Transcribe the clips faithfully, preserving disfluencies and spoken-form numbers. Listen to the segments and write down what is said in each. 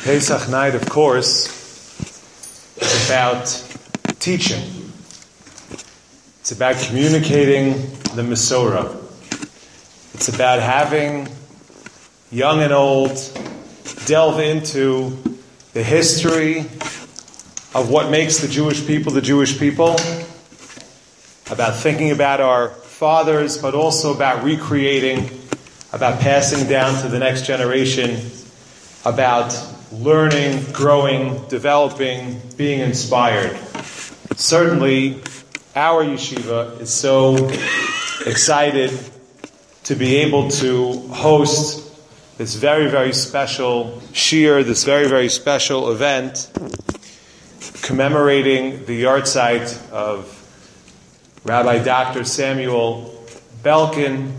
Pesach night, of course, is about teaching. It's about communicating the Masorah. It's about having young and old delve into the history of what makes the Jewish people the Jewish people, about thinking about our fathers, but also about recreating, about passing down to the next generation, about learning, growing, developing, being inspired. Certainly, our yeshiva is so excited to be able to host this very, very special shiur, this very, very special event commemorating the yahrzeit of Rabbi Doctor Samuel Belkin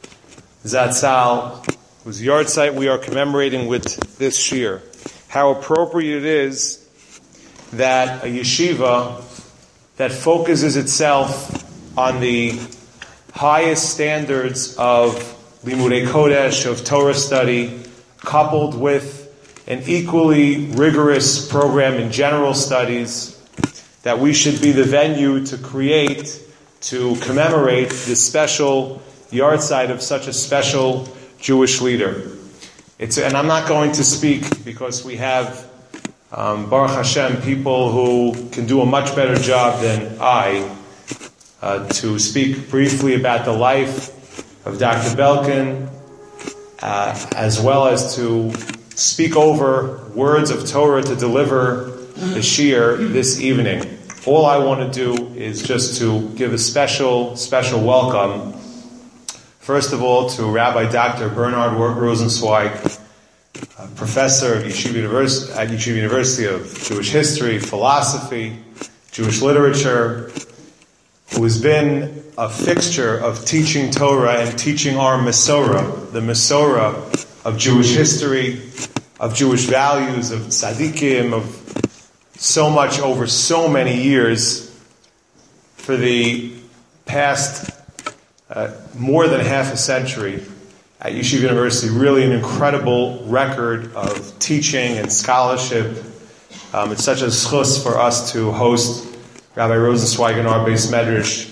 Zatzal, whose yahrzeit we are commemorating with this shiur. How appropriate it is that a yeshiva that focuses itself on the highest standards of Limudei Kodesh, of Torah study, coupled with an equally rigorous program in general studies, that we should be the venue to create, to commemorate this special yahrzeit of such a special Jewish leader. It's, and I'm not going to speak because we have, um, Baruch Hashem, people who can do a much better job than I uh, to speak briefly about the life of Doctor Belkin, uh, as well as to speak over words of Torah to deliver the shiur this evening. All I want to do is just to give a special, special welcome, first of all, to Rabbi Doctor Bernard Rosenzweig, a professor of Yeshiva University, at Yeshiva University of Jewish History, Philosophy, Jewish Literature, who has been a fixture of teaching Torah and teaching our Masorah, the Masorah of Jewish history, of Jewish values, of tzaddikim, of so much over so many years, for the past uh, more than half a century at Yeshiva University. Really an incredible record of teaching and scholarship. Um, it's such a schus for us to host Rabbi Rosenzweig in our Beis Medrash.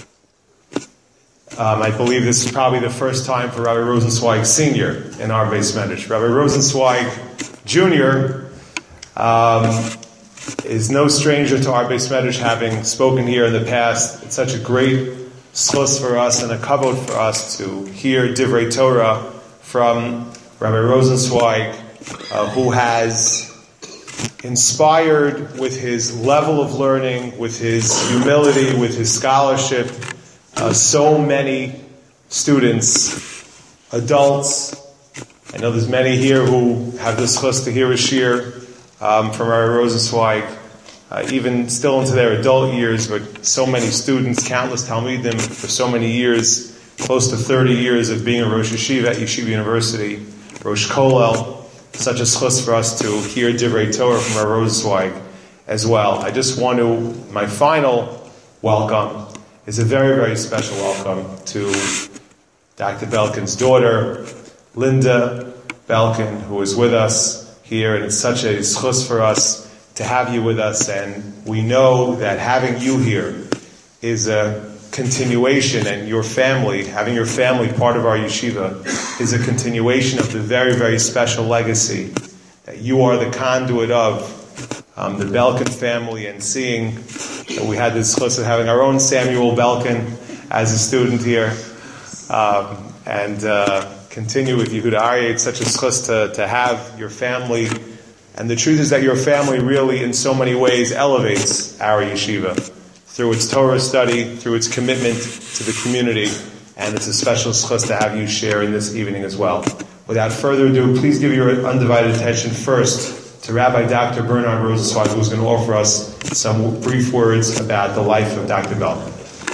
Um, I believe this is probably the first time for Rabbi Rosenzweig Senior in our Beis Medrash. Rabbi Rosenzweig Junior um, is no stranger to our Beis Medrash, having spoken here in the past. It's such a great schus for us and a kavod for us to hear Divrei Torah from Rabbi Rosenzweig, uh, who has inspired with his level of learning, with his humility, with his scholarship, uh, so many students, adults. I know there's many here who have the schus to hear a shiur um, from Rabbi Rosenzweig, uh, even still into their adult years, but so many students, countless Talmidim for so many years, close to thirty years of being a Rosh Yeshiva at Yeshiva University, Rosh Kollel. Such a schus for us to hear Divrei Torah from Rabbi Rosenzweig as well. I just want to, my final welcome is a very, very special welcome to Doctor Belkin's daughter, Linda Belkin, who is with us here, and it's such a schus for us to have you with us, and we know that having you here is a continuation, and your family, having your family part of our yeshiva, is a continuation of the very, very special legacy that you are the conduit of, um, the Belkin family, and seeing that we had this schus of having our own Samuel Belkin as a student here, um, and uh, continue with Yehuda Aryeh. It's such a schus to, to have your family, and the truth is that your family really, in so many ways, elevates our yeshiva through its Torah study, through its commitment to the community, and it's a special schus to have you share in this evening as well. Without further ado, please give your undivided attention first to Rabbi Doctor Bernard Rosenzweig, who's going to offer us some brief words about the life of Doctor Belkin.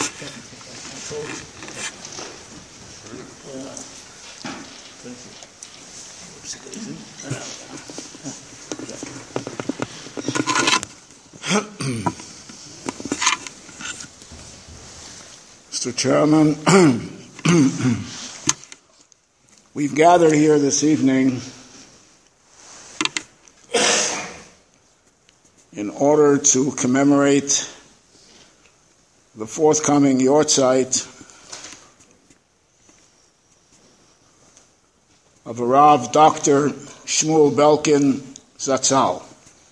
Mister Chairman, we've gathered here this evening in order to commemorate the forthcoming Yortzeit of Rav Doctor Shmuel Belkin Zatzal,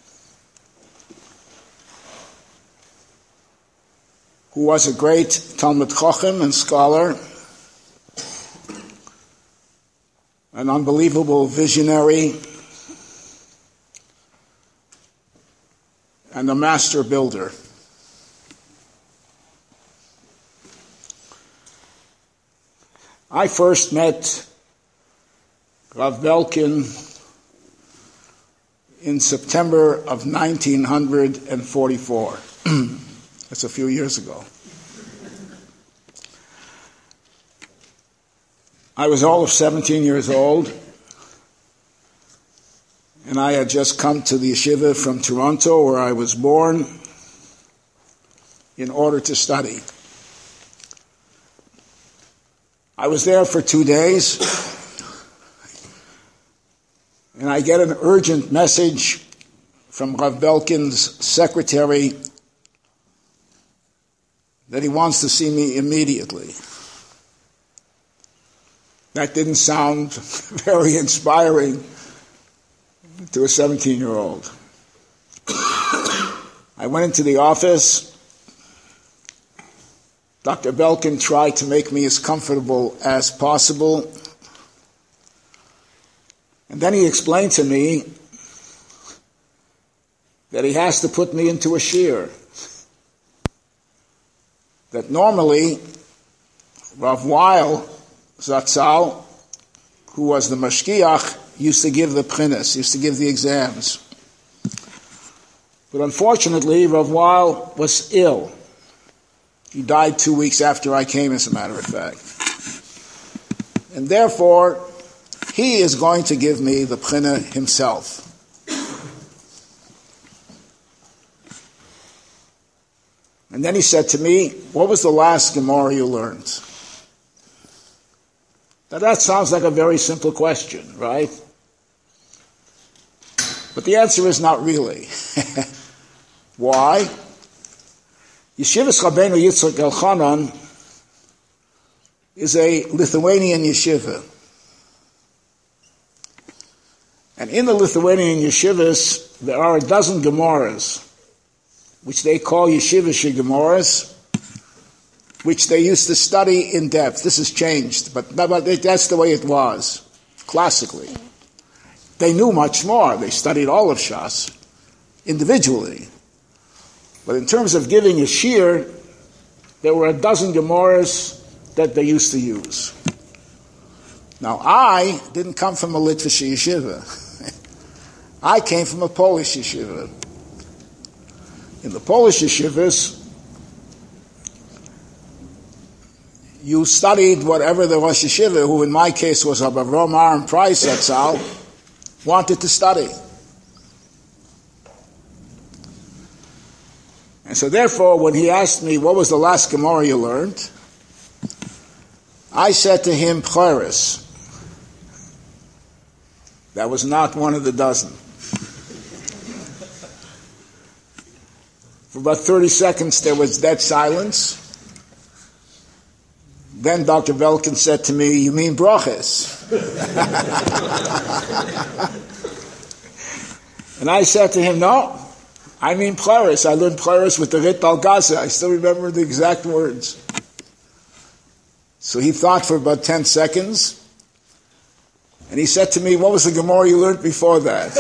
who was a great Talmid Chacham and scholar, an unbelievable visionary, and a master builder. I first met Rav Belkin in September of nineteen forty-four. That's a few years ago. I was all of seventeen years old, and I had just come to the yeshiva from Toronto, where I was born, in order to study. I was there for two days, and I get an urgent message from Rav Belkin's secretary that he wants to see me immediately. That didn't sound very inspiring to a seventeen-year-old. I went into the office. Doctor Belkin tried to make me as comfortable as possible. And then he explained to me that he has to put me into a shiur. That normally, Rav Weil Zatzal, who was the mashgiach, used to give the prinus, used to give the exams. But unfortunately, Rav Weil was ill. He died two weeks after I came, as a matter of fact. And therefore, he is going to give me the prinah himself. And then he said to me, what was the last Gemara you learned? Now that sounds like a very simple question, right? But the answer is not really. Why? Yeshivas Rabbeinu Yitzchak Elchanan is a Lithuanian yeshiva. And in the Lithuanian yeshivas, there are a dozen Gemaras, which they call Yeshivish Gemaras, which they used to study in depth. This has changed, but that's the way it was, classically. They knew much more. They studied all of Shas individually. But in terms of giving a shiur, there were a dozen Gemaras that they used to use. Now, I didn't come from a Litvish yeshiva. I came from a Polish yeshiva. In the Polish yeshivas, you studied whatever the Rosh Yeshiva, who in my case was Rabbi Avram Aaron Price Zatzal, wanted to study. And so therefore, when he asked me, what was the last Gemara you learned? I said to him, Pcharis. That was not one of the dozen. For about thirty seconds, there was dead silence. Then Doctor Belkin said to me, you mean brachas? And I said to him, no, I mean Pcharis. I learned Pcharis with the Rit Al Gaza. I still remember the exact words. So he thought for about ten seconds, and he said to me, what was the Gemara you learned before that?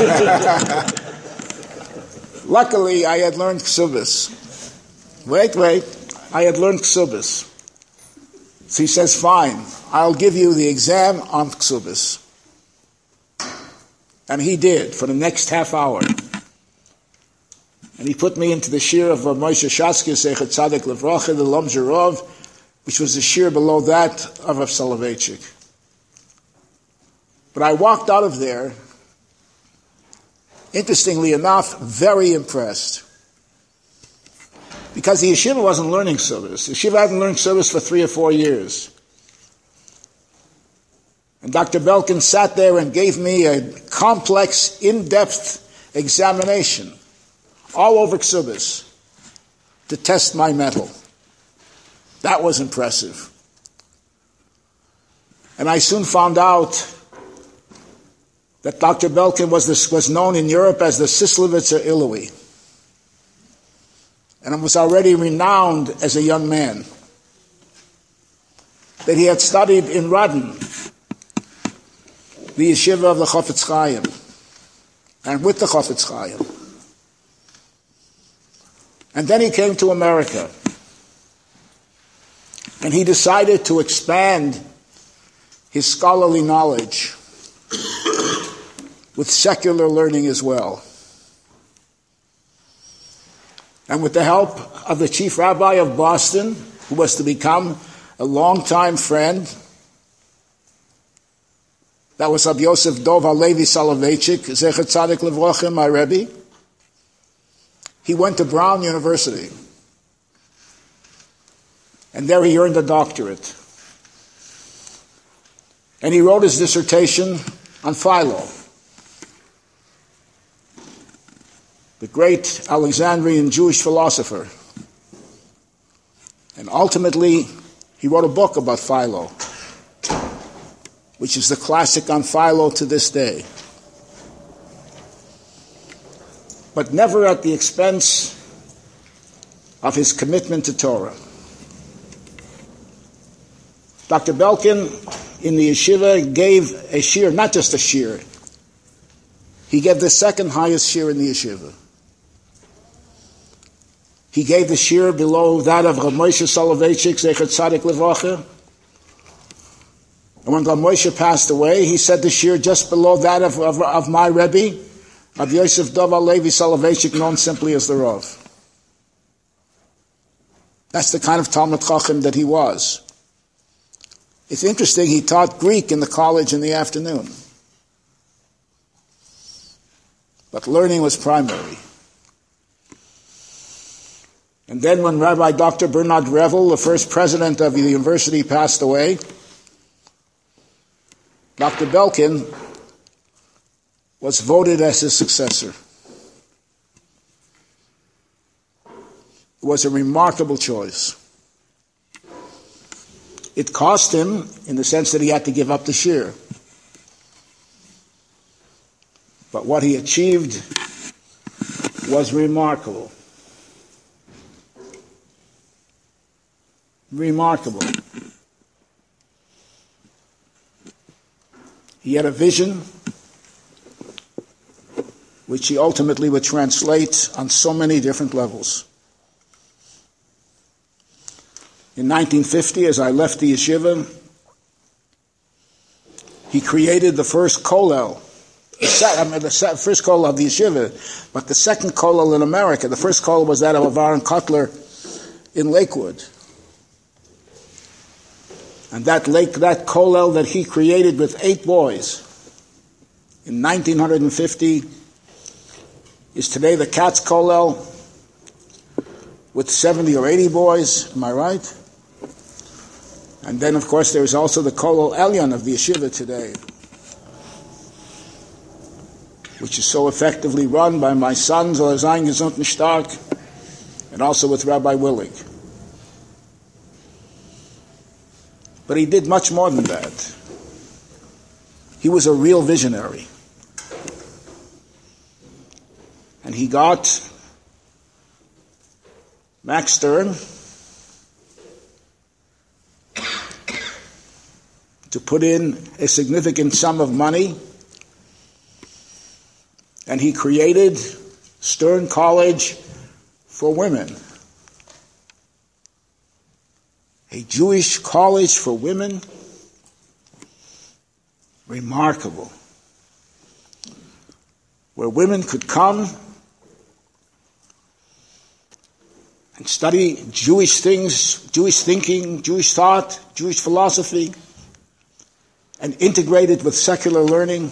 Luckily, I had learned Ksubis. Wait, wait. I had learned Ksubis. So he says, fine, I'll give you the exam on Ksubis. And he did, for the next half hour. And he put me into the shiur of Moshe Shaskir, Sechet Tzaddik Levracha, the Lom Zerov, which was the shiur below that of Rav Soloveitchik. But I walked out of there, interestingly enough, very impressed. Because the yeshiva wasn't learning Ksubis. The yeshiva hadn't learned Ksubis for three or four years. And Doctor Belkin sat there and gave me a complex, in-depth examination all over Ksubis to test my mettle. That was impressive. And I soon found out that Doctor Belkin was, this, was known in Europe as the Sislevitzer Ilui. And was already renowned as a young man. That he had studied in Radin, the yeshiva of the Chofetz Chaim, and with the Chofetz Chaim. And then he came to America. And he decided to expand his scholarly knowledge with secular learning as well. And with the help of the chief rabbi of Boston, who was to become a longtime friend, that was Rabbi Yosef Dov Halevi Soloveitchik, Zecher Tzadik Levrocha, my Rebbe. He went to Brown University. And there he earned a doctorate. And he wrote his dissertation on Philo, the great Alexandrian Jewish philosopher. And ultimately, he wrote a book about Philo, which is the classic on Philo to this day. But never at the expense of his commitment to Torah. Doctor Belkin in the yeshiva gave a shir, not just a shir. He gave the second highest shir in the yeshiva. He gave the shir below that of Rav Moshe Soloveitchik, Zecher Tzadik Levrocha. And when Rav Moshe passed away, he said the shir just below that of, of, of my Rebbe, of Yosef Dov Halevi Soloveitchik, known simply as the Rav. That's the kind of Talmud Chacham that he was. It's interesting, he taught Greek in the college in the afternoon. But learning was primary. And then when Rabbi Doctor Bernard Revel, the first president of the university, passed away, Doctor Belkin was voted as his successor. It was a remarkable choice. It cost him, in the sense that he had to give up the shir. But what he achieved was remarkable. Remarkable. He had a vision which he ultimately would translate on so many different levels. In nineteen fifty, as I left the yeshiva, he created the first kollel, the, set, I mean, the set, first kollel of the yeshiva, but the second kollel in America. The first kollel was that of Aaron Kotler in Lakewood. And that lake, that kollel that he created with eight boys in nineteen fifty is today the Katz kollel with seventy or eighty boys. Am I right? And then, of course, there is also the Kollel Elyon of the yeshiva today, which is so effectively run by my sons, Oler Zayin Gesund und Stark, and also with Rabbi Willig. But he did much more than that. He was a real visionary. And he got Max Stern to put in a significant sum of money, and he created Stern College for women. A Jewish college for women. Remarkable. Where women could come and study Jewish things, Jewish thinking, Jewish thought, Jewish philosophy, and integrate it with secular learning.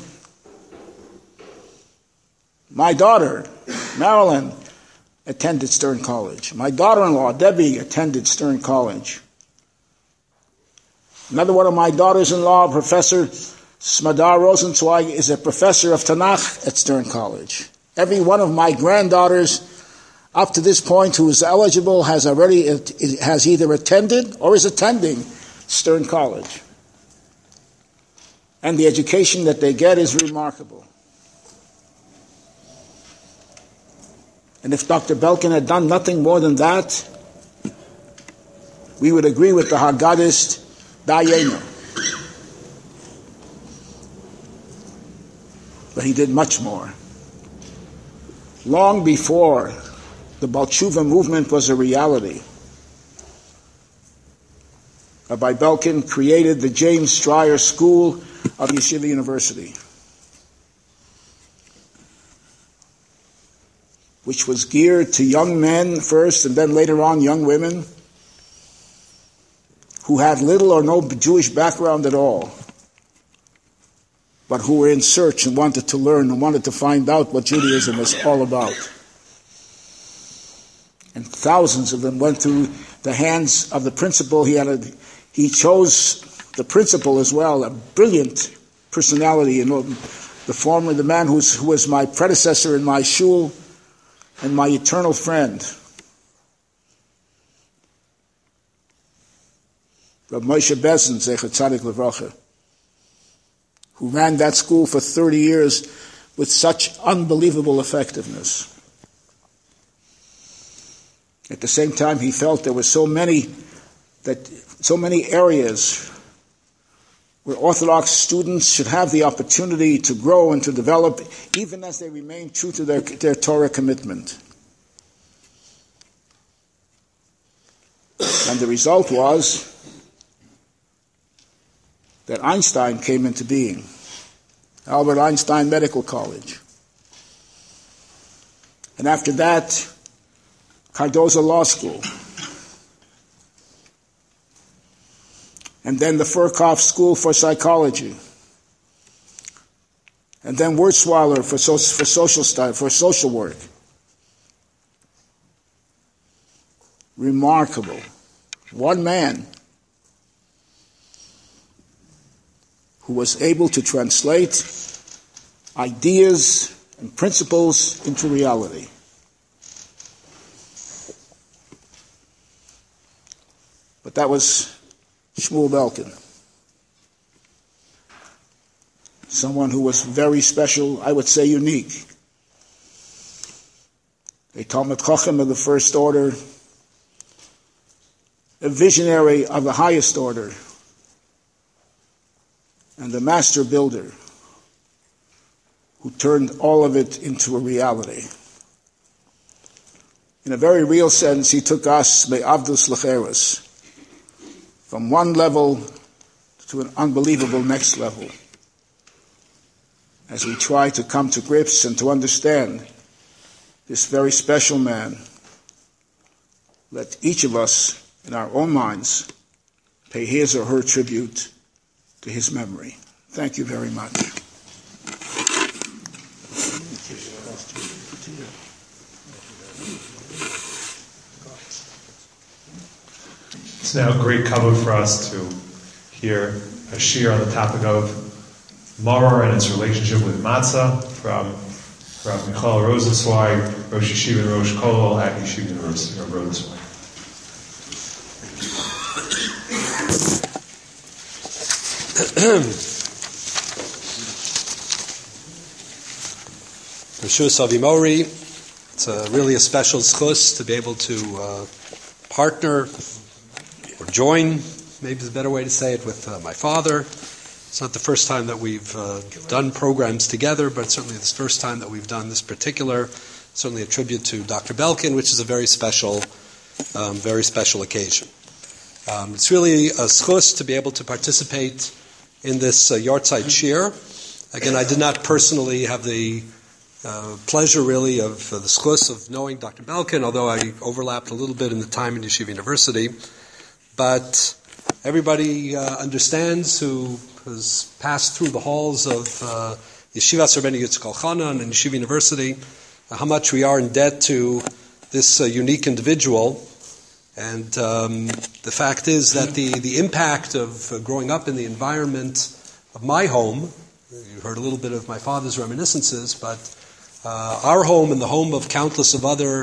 My daughter, Marilyn, attended Stern College. My daughter-in-law, Debbie, attended Stern College. Another one of my daughters-in-law, Professor Smadar Rosenzweig, is a professor of Tanakh at Stern College. Every one of my granddaughters up to this point who is eligible has already has either attended or is attending Stern College. And the education that they get is remarkable. And if Doctor Belkin had done nothing more than that, we would agree with the Haggadist, Dayenu. But he did much more. Long before the Baal Tshuva movement was a reality, Rabbi Belkin created the James Stryer School of Yeshiva University, which was geared to young men first and then later on young women who had little or no Jewish background at all, but who were in search and wanted to learn and wanted to find out what Judaism was all about. And thousands of them went through the hands of the principal. He had a, he chose the principal as well, a brilliant personality, you know, the former, the man who's, who was my predecessor in my shul and my eternal friend, Rav Moshe Bezin, Zecher Tzadik Levracha, who ran that school for thirty years with such unbelievable effectiveness. At the same time, he felt there were so many that so many areas where Orthodox students should have the opportunity to grow and to develop, even as they remain true to their, their Torah commitment. And the result was that Einstein came into being, Albert Einstein Medical College. And after that, Cardozo Law School. And then the Furkhoff School for Psychology. And then Wurzweiler for, so, for social study, for social work. Remarkable. One man who was able to translate ideas and principles into reality. But that was Shmuel Belkin, someone who was very special, I would say unique. A Talmid Chacham of the first order, a visionary of the highest order, and a master builder who turned all of it into a reality. In a very real sense, he took us, Me'avdus Lecheres, from one level to an unbelievable next level, as we try to come to grips and to understand this very special man. Let each of us, in our own minds, pay his or her tribute to his memory. Thank you very much. It's now a great cover for us to hear a shir on the topic of Maror and its relationship with matzah from Rav Michael Rosenzweig, Rosh Yeshiva and Rosh Kollel at Yeshiva University of Rosenzweig. Rishus Avimori, it's a really a special zchus to be able to uh, partner or join, maybe is a better way to say it, with uh, my father. It's not the first time that we've uh, done programs together, but certainly the first time that we've done this particular, certainly a tribute to Doctor Belkin, which is a very special, um, very special occasion. Um, it's really a zchus to be able to participate in this uh, Yortzeit shir. Again, I did not personally have the uh, pleasure, really, of uh, the zchus of knowing Doctor Belkin, although I overlapped a little bit in the time in Yeshiva University. But everybody uh, understands who has passed through the halls of uh, Yeshivas Rabbeinu Yitzchak Elchanan and Yeshiva University, uh, how much we are in debt to this uh, unique individual. And um, the fact is that the, the impact of uh, growing up in the environment of my home, you heard a little bit of my father's reminiscences, but uh, our home and the home of countless of other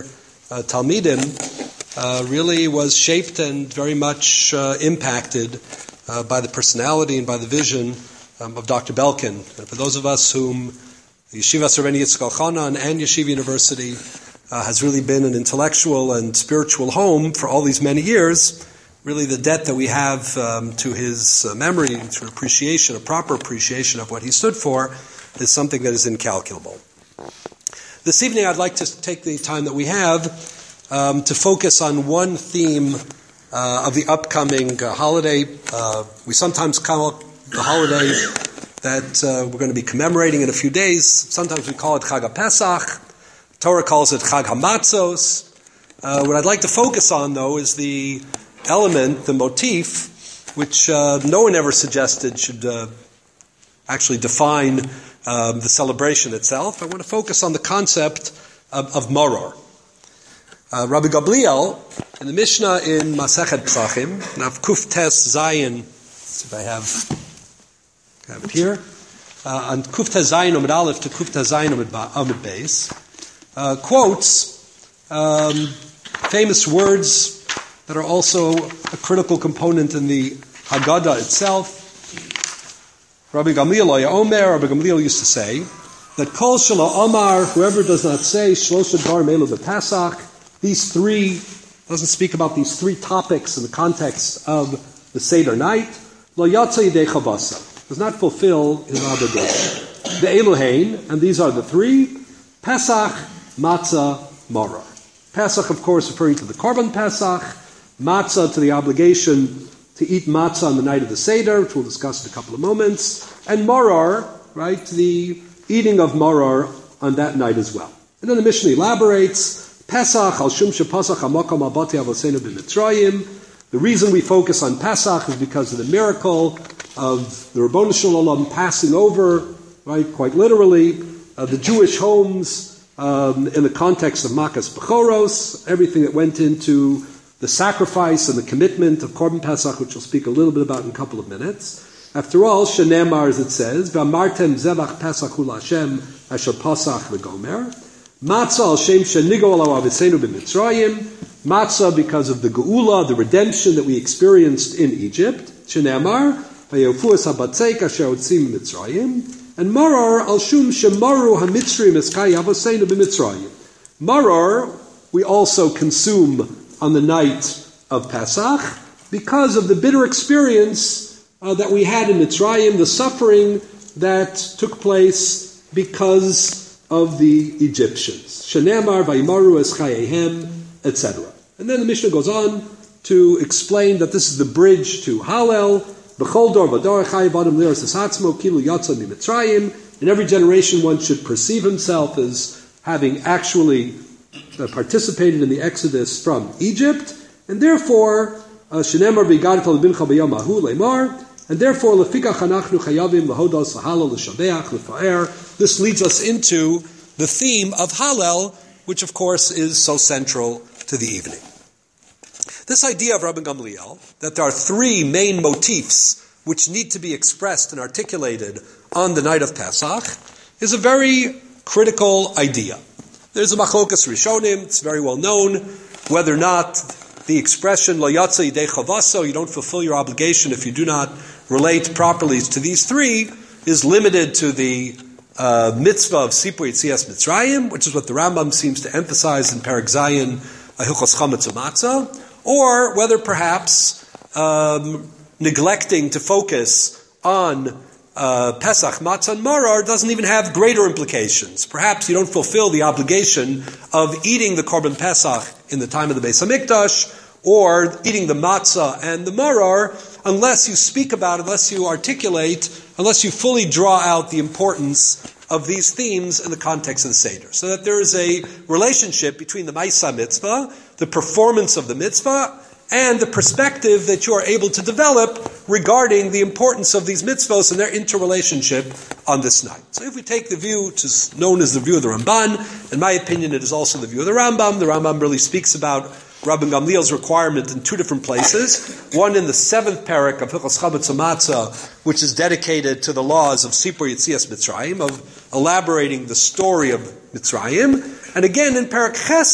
uh, Talmidim uh, really was shaped and very much uh, impacted uh, by the personality and by the vision um, of Doctor Belkin. And for those of us whom the Yeshiva Rabbeinu Yitzchak Elchanan and Yeshiva University uh, has really been an intellectual and spiritual home for all these many years, really the debt that we have um, to his uh, memory, to appreciation, a proper appreciation of what he stood for, is something that is incalculable. This evening I'd like to take the time that we have um, to focus on one theme uh, of the upcoming uh, holiday. Uh, we sometimes call the holiday that uh, we're going to be commemorating in a few days. Sometimes we call it Chag HaPesach. Torah calls it Chag HaMatzos. Uh, what I'd like to focus on, though, is the element, the motif, which uh, no one ever suggested should uh, actually define um, the celebration itself. I want to focus on the concept of, of Maror. Uh, Rabbi Gamliel, in the Mishnah in Masechet Psachim, Nav Kuf Tes Zayin, let's see if I have, I have it here, uh, on Kuf Tes Zayin Omid Aleph to Kuf Tes Zayin Omid Beis, uh, quotes um, famous words that are also a critical component in the Haggadah itself. Rabbi Gamliel Omer, Rabbi Gamliel used to say that Kol Shelo Omar, whoever does not say Shlosha Dar Melu B'Pesach, these three, doesn't speak about these three topics in the context of the Seder night, Lo Yatsa Yidei Chavasa, does not fulfill his obligation. The Elohein, and these are the three, Pesach, Matzah, Maror. Pesach, of course, referring to the Korban Pesach, Matzah to the obligation to eat matzah on the night of the Seder, which we'll discuss in a couple of moments, and Maror, right, the eating of Maror on that night as well. And then the Mishnah elaborates, Pesach, al shum shepasach hamakam abati avosenu b'Mitzrayim. The reason we focus on Pesach is because of the miracle of the Ribono Shel Olam passing over, right, quite literally, uh, the Jewish homes um, in the context of Makas Bechoros, everything that went into the sacrifice and the commitment of Korban Pesach, which we'll speak a little bit about in a couple of minutes. After all, Shenemar, as it says, V'amartem zevach Pesach hu Hashem asher Pasach v'gomer. Matzah al shem shenigo alav avosenu b'Mitzrayim. Matzah because of the Geula, the redemption that we experienced in Egypt. Shenemar v'yofuas habatzeik asher otzim b'Mitzrayim. And Maror al shum shemaru hamitzrim eskay avosenu b'Mitzrayim. Maror we also consume on the night of Pesach, because of the bitter experience uh, that we had in Mitzrayim, the suffering that took place because of the Egyptians. Shenemar vayimaru es chayehem, et cetera. And then the Mishnah goes on to explain that this is the bridge to Hallel. B'chol dor v'dor chayev adam liras esatzmo kilu yatsa miMitzrayim. In every generation, one should perceive himself as having actually Uh, participated in the exodus from Egypt, and therefore, Shenemar v'yigadet lebincha b'yom hahu leimar, and therefore, lefikach anachnu chayavim lahodos lahalal l'shabeach l'fa'er. This leads us into the theme of Hallel, which of course is so central to the evening. This idea of Rabbi Gamliel, that there are three main motifs which need to be expressed and articulated on the night of Pesach, is a very critical idea. There's a machlokas rishonim, it's very well known, whether or not the expression lo yatsa yidei chavaso, you don't fulfill your obligation if you do not relate properly to these three, is limited to the uh, mitzvah of Sipur Yetzias Mitzrayim, which is what the Rambam seems to emphasize in Perek Zayin, Hilchos Chametz U'Matzah, or whether perhaps um, neglecting to focus on Uh, Pesach, Matzah, and Maror doesn't even have greater implications. Perhaps you don't fulfill the obligation of eating the Korban Pesach in the time of the Beis Hamikdash, or eating the Matzah and the Maror, unless you speak about it, unless you articulate, unless you fully draw out the importance of these themes in the context of the Seder. So that there is a relationship between the Maisa Mitzvah, the performance of the Mitzvah, and the perspective that you are able to develop regarding the importance of these mitzvahs and their interrelationship on this night. So if we take the view, which is known as the view of the Ramban, in my opinion it is also the view of the Rambam. The Rambam really speaks about Rabbi Gamliel's requirement in two different places. One in the seventh parak of Hilchos Chametz U'Matzah, which is dedicated to the laws of Sipur Yetzias Mitzrayim, of elaborating the story of Mitzrayim. And again in Parak Ches,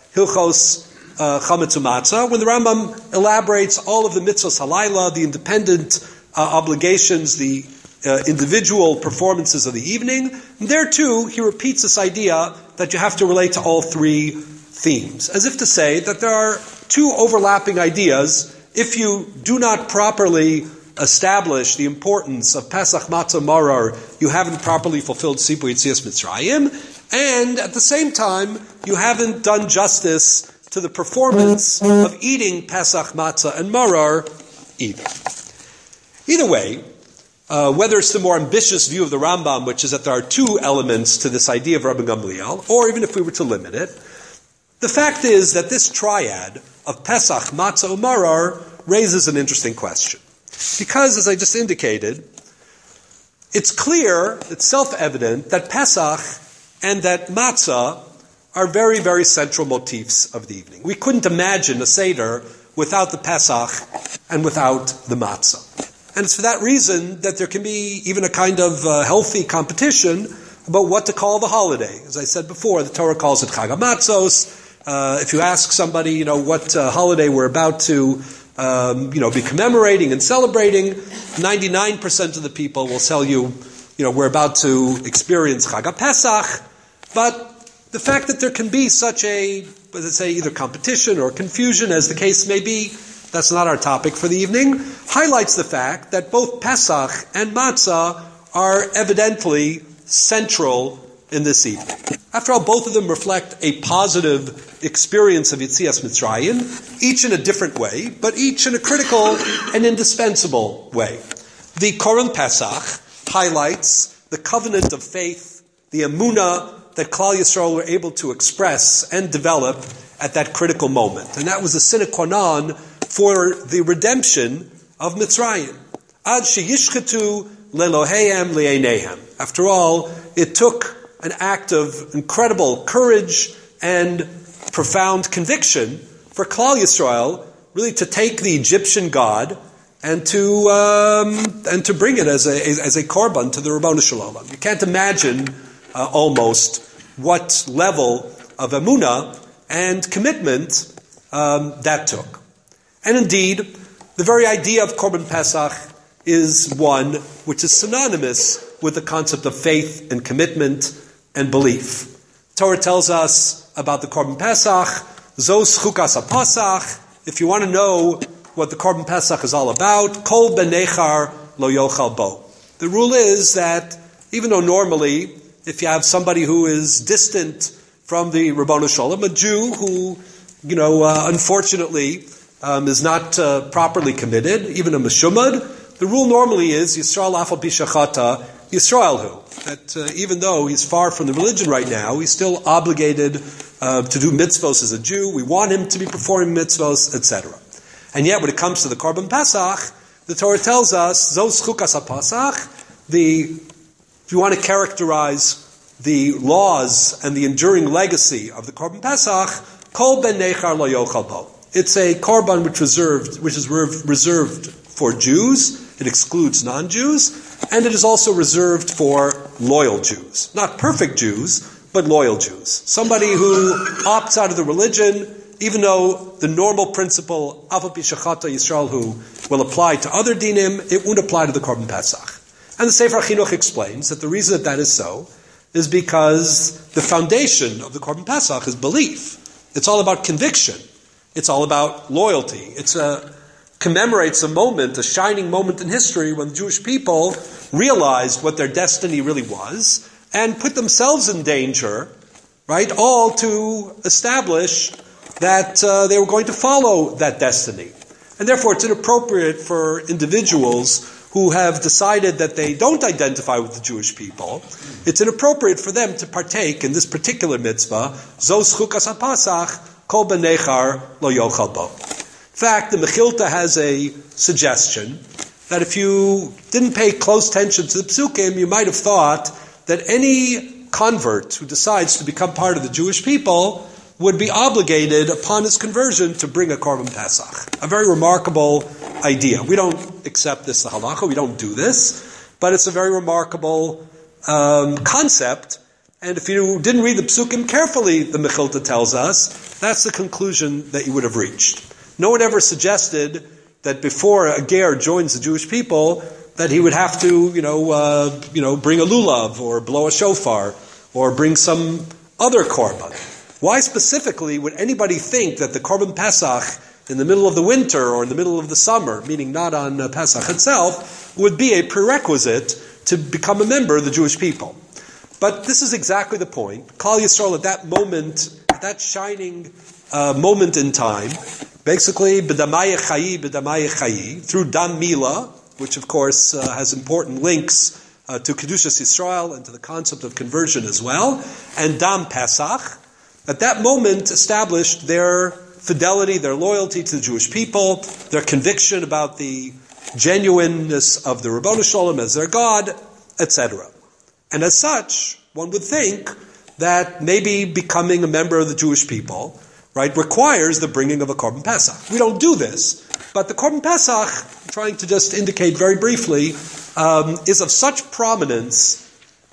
Hilchos uh, Chametz U'Matzah, when the Rambam elaborates all of the mitzvos halayla, the independent uh, obligations, the uh, individual performances of the evening. And there too, he repeats this idea that you have to relate to all three themes, as if to say that there are two overlapping ideas. If you do not properly establish the importance of Pesach Matzah Maror, you haven't properly fulfilled Sipur Yetzias Mitzrayim, and at the same time, you haven't done justice to the performance of eating Pesach Matzah and Maror either. Either way, uh, whether it's the more ambitious view of the Rambam, which is that there are two elements to this idea of Rabbi Gamliel, or even if we were to limit it, the fact is that this triad of Pesach, Matzah, and Maror raises an interesting question. Because, as I just indicated, it's clear, it's self-evident, that Pesach and that Matzah are very, very central motifs of the evening. We couldn't imagine a Seder without the Pesach and without the Matzah. And it's for that reason that there can be even a kind of uh, healthy competition about what to call the holiday. As I said before, the Torah calls it Chag HaMatzos. Uh, if you ask somebody, you know, what uh, holiday we're about to, um, you know, be commemorating and celebrating, ninety-nine percent of the people will tell you, you know, we're about to experience Chag HaPesach. But the fact that there can be such a, let's say, either competition or confusion, as the case may be, that's not our topic for the evening, highlights the fact that both Pesach and Matzah are evidently central in this evening. After all, both of them reflect a positive experience of Yetzias Mitzrayim, each in a different way, but each in a critical and indispensable way. The Korban Pesach highlights the covenant of faith, the emunah that Klal Yisrael were able to express and develop at that critical moment. And that was the sine qua non for the redemption of Mitzrayim. Ad sheyishchetu leloheim li'einehem. After all, it took an act of incredible courage and profound conviction for Klal Yisrael really to take the Egyptian god and to um, and to bring it as a as a korban to the Ribono Shel Olam. You can't imagine uh, almost what level of emunah and commitment um, that took. And indeed, the very idea of Korban Pesach is one which is synonymous with the concept of faith and commitment and belief. Torah tells us about the Korban Pesach, Zos Chukas HaPasach. If you want to know what the Korban Pesach is all about, Kol ben nechar lo yochal bo. The rule is that even though normally, if you have somebody who is distant from the Ribono Shel Olam, a Jew who, you know, uh, unfortunately um, is not uh, properly committed, even a Meshumad, the rule normally is Yisrael afal pi shachata Yisraelhu. That uh, even though he's far from the religion right now, he's still obligated uh, to do mitzvos as a Jew. We want him to be performing mitzvos, et cetera. And yet, when it comes to the Korban Pesach, the Torah tells us, Zos Chukas HaPasach, the, if you want to characterize the laws and the enduring legacy of the Korban Pesach, Kol ben nechar lo yochal bo. It's a korban which reserved, which is reserved for Jews. It excludes non-Jews, and it is also reserved for loyal Jews. Not perfect Jews, but loyal Jews. Somebody who opts out of the religion, even though the normal principle, Afal pi shachata Yisraelhu, will apply to other dinim, it won't apply to the Korban Pesach. And the Sefer HaChinuch explains that the reason that that is so is because the foundation of the Korban Pesach is belief. It's all about conviction. It's all about loyalty. It's a commemorates a moment, a shining moment in history when the Jewish people realized what their destiny really was and put themselves in danger, right, all to establish that uh, they were going to follow that destiny. And therefore it's inappropriate for individuals who have decided that they don't identify with the Jewish people, it's inappropriate for them to partake in this particular mitzvah, Zos Chukas HaPasach, Kol ben nechar lo yochal bo. In fact, the Mechilta has a suggestion that if you didn't pay close attention to the Psukim, you might have thought that any convert who decides to become part of the Jewish people would be obligated upon his conversion to bring a Korban Pesach. A very remarkable idea. We don't accept this halacha, we don't do this, but it's a very remarkable um, concept And if you didn't read the Psukim carefully, the Mechilta tells us, that's the conclusion that you would have reached. No one ever suggested that before a ger joins the Jewish people, that he would have to, you know, uh, you know, bring a lulav or blow a shofar or bring some other korban. Why specifically would anybody think that the Korban Pesach in the middle of the winter or in the middle of the summer, meaning not on uh, Pesach itself, would be a prerequisite to become a member of the Jewish people? But this is exactly the point. Klal Yisrael at that moment, at that shining uh, moment in time, basically, b'damaya chayi, b'damaya chayi, through Dam Mila, which of course uh, has important links uh, to Kedushas Yisrael and to the concept of conversion as well, and Dam Pesach, at that moment established their fidelity, their loyalty to the Jewish people, their conviction about the genuineness of the Ribono Shalom as their God, et cetera. And as such, one would think that maybe becoming a member of the Jewish people, right, requires the bringing of a Korban Pesach. We don't do this, but the Korban Pesach, I'm trying to just indicate very briefly, um, is of such prominence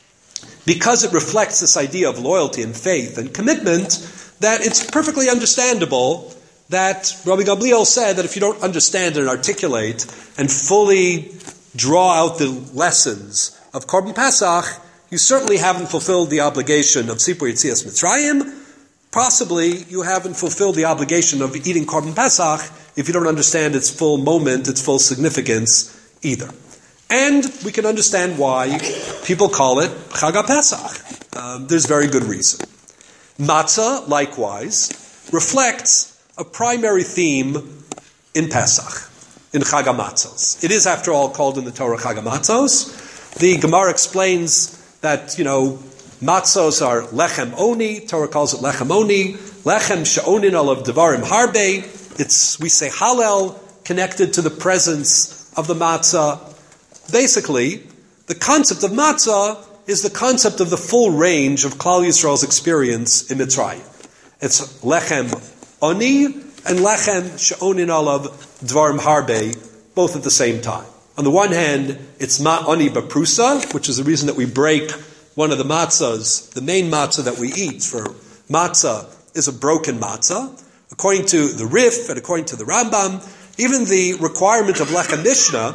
because it reflects this idea of loyalty and faith and commitment that it's perfectly understandable that Rabbi Gamliel said that if you don't understand and articulate and fully draw out the lessons of Korban Pesach, you certainly haven't fulfilled the obligation of Sipur Yetzias Mitzrayim. Possibly you haven't fulfilled the obligation of eating Korban Pesach if you don't understand its full moment, its full significance either. And we can understand why people call it Chag HaPesach. Um, there's very good reason. Matzah, likewise, reflects a primary theme in Pesach, in Chag HaMatzos. It is, after all, called in the Torah Chag HaMatzos. The Gemara explains that, you know, matzos are lechem oni. Torah calls it lechem oni. Lechem she'onin olav devarim harbe. It's, we say Hallel, connected to the presence of the matzah. Basically, the concept of matzah is the concept of the full range of Klal Yisrael's experience in Mitzrayim. It's lechem oni and lechem she'onin olav devarim harbe, both at the same time. On the one hand, it's ma'ani baprusa, which is the reason that we break one of the matzahs. The main matzah that we eat for matzah is a broken matzah. According to the Rif and according to the Rambam, even the requirement of lechem mishnah,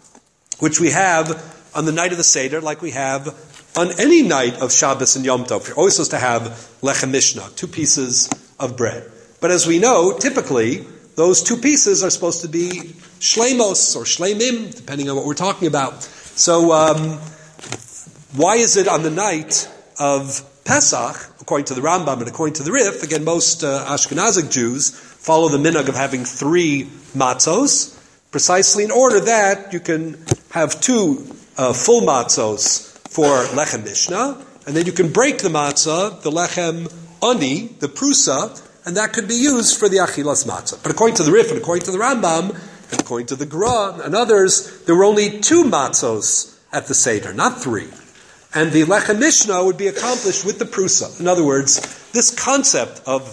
which we have on the night of the Seder, like we have on any night of Shabbos and Yom Tov, you're always supposed to have lechem mishnah, two pieces of bread. But as we know, typically, those two pieces are supposed to be shleimos or shleimim, depending on what we're talking about. So, um, why is it on the night of Pesach, according to the Rambam and according to the Rif, again, most uh, Ashkenazic Jews follow the minhag of having three matzos, precisely in order that you can have two uh, full matzos for lechem mishnah, and then you can break the matzah, the lechem ani, the prusa, and that could be used for the achilas matzah. But according to the Rif and according to the Rambam, and according to the Gra and others, there were only two matzos at the Seder, not three. And the lechem mishnah would be accomplished with the prusa. In other words, this concept of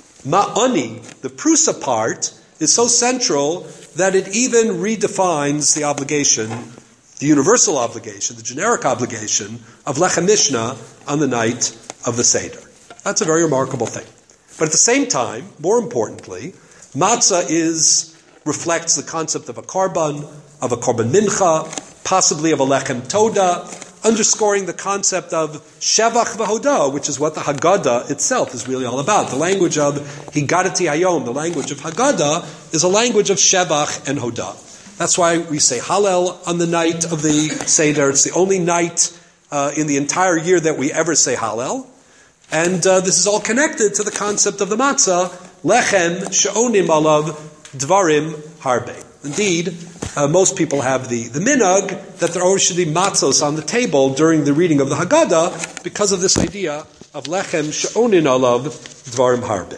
ma'ani, the prusa part, is so central that it even redefines the obligation, the universal obligation, the generic obligation of lechem mishnah on the night of the Seder. That's a very remarkable thing. But at the same time, more importantly, matzah is reflects the concept of a korban, of a korban mincha, possibly of a lechem toda, underscoring the concept of shevach v'hodah, which is what the Haggadah itself is really all about. The language of Higadati Hayom, the language of Haggadah, is a language of shevach and hodah. That's why we say Hallel on the night of the Seder. It's the only night uh, in the entire year that we ever say Hallel. And uh, this is all connected to the concept of the matzah, lechem she'onim alav dvarim harbe. Indeed, uh, most people have the, the minhag that there always should be matzos on the table during the reading of the Haggadah because of this idea of lechem she'onin alav dvarim harbe.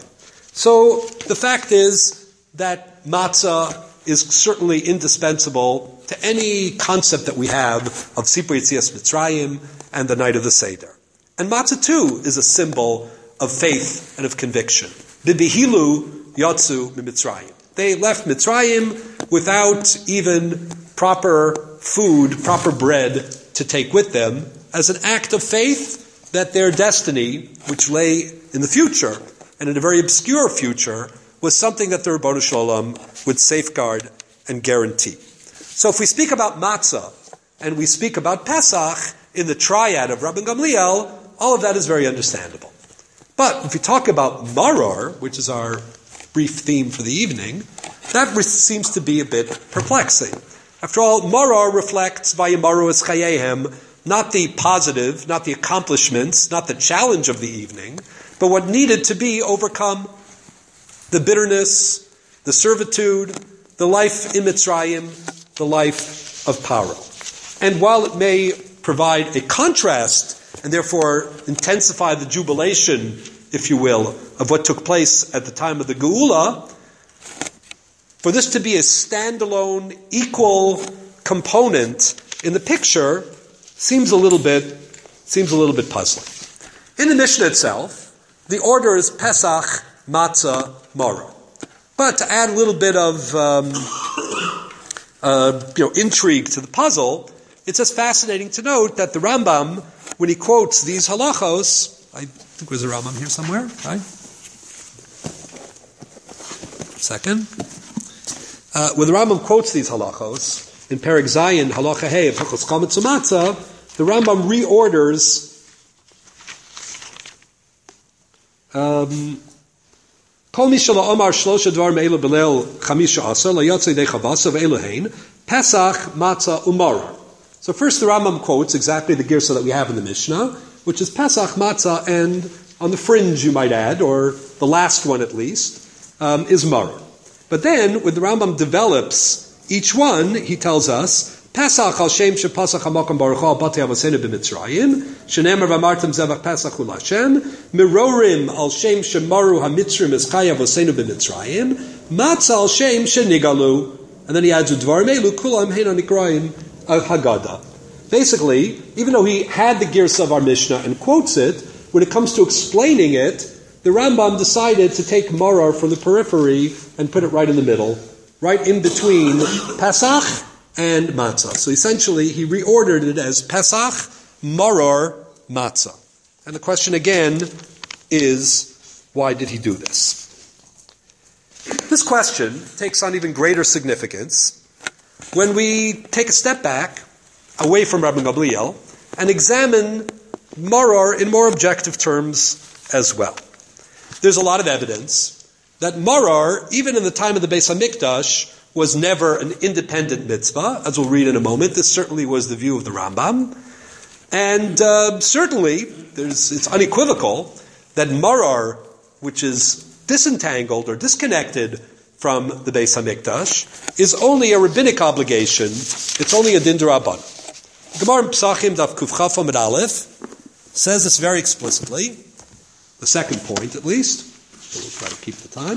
So the fact is that matzah is certainly indispensable to any concept that we have of Sipur Yetzias Mitzrayim and the night of the Seder. And matzah too is a symbol of faith and of conviction. Bibihilu yatsu miMitzrayim. They left Mitzrayim without even proper food, proper bread to take with them. As an act of faith, that their destiny, which lay in the future, and in a very obscure future, was something that the Ribbono Shel Olam would safeguard and guarantee. So if we speak about matzah, and we speak about Pesach in the triad of Rabban Gamliel, all of that is very understandable. But if we talk about maror, which is our brief theme for the evening, that seems to be a bit perplexing. After all, maror reflects Vayamaru es chayehem, not the positive, not the accomplishments, not the challenge of the evening, but what needed to be overcome: the bitterness, the servitude, the life in Mitzrayim, the life of Paro. And while it may provide a contrast and therefore intensify the jubilation, if you will, of what took place at the time of the Geula, for this to be a standalone, equal component in the picture seems a little bit seems a little bit puzzling. In the Mishnah itself, the order is Pesach, Matzah, Maror. But to add a little bit of um, uh, you know intrigue to the puzzle, it's just fascinating to note that the Rambam, when he quotes these halachos, I think there's a Rambam here somewhere, right? Second. Uh, when the Rambam quotes these halachos, in Perek Zayin, halacha hey, of Hilchos Chametz U'Matzah, the Rambam reorders um, Kol mi shelo omar shlosha dvar me'elu b'leil chamisha asar, layotzei dei chavasa ve'elu hein, Pesach, Matzah, U'Maror. So first the Rambam quotes exactly the girsa that we have in the Mishnah, which is Pesach, Matzah, and on the fringe you might add, or the last one at least, um, is Maror. But then, when the Rambam develops each one, he tells us, Pesach al shem she Pesach hamakam baruch hu al bati avosenu b'Mitzrayim, shenemer v'amartem zevach Pesach hu l'Hashem, mirorim al shem shemaru hamitzrim eskay avosenu b'Mitzrayim, matzah al shem shenigalu, and then he adds udvarim elu kulam heina nikrayim of Haggadah. Basically, even though he had the girsa of our Mishnah and quotes it, when it comes to explaining it, the Rambam decided to take Maror from the periphery and put it right in the middle, right in between Pesach and Matzah. So essentially, he reordered it as Pesach, Maror, Matzah. And the question again is, why did he do this? This question takes on even greater significance when we take a step back, away from Rabban Gamliel, and examine Maror in more objective terms as well. There's a lot of evidence that Maror, even in the time of the Beis HaMikdash, was never an independent mitzvah, as we'll read in a moment. This certainly was the view of the Rambam. And uh, certainly, there's, it's unequivocal that Maror, which is disentangled or disconnected from the Beis HaMikdash, is only a rabbinic obligation. It's only a din d'Rabbanan. Gemara in Pesachim Daf Kuf Chaf Amud Aleph says this very explicitly, the second point at least. So we'll try to keep the time.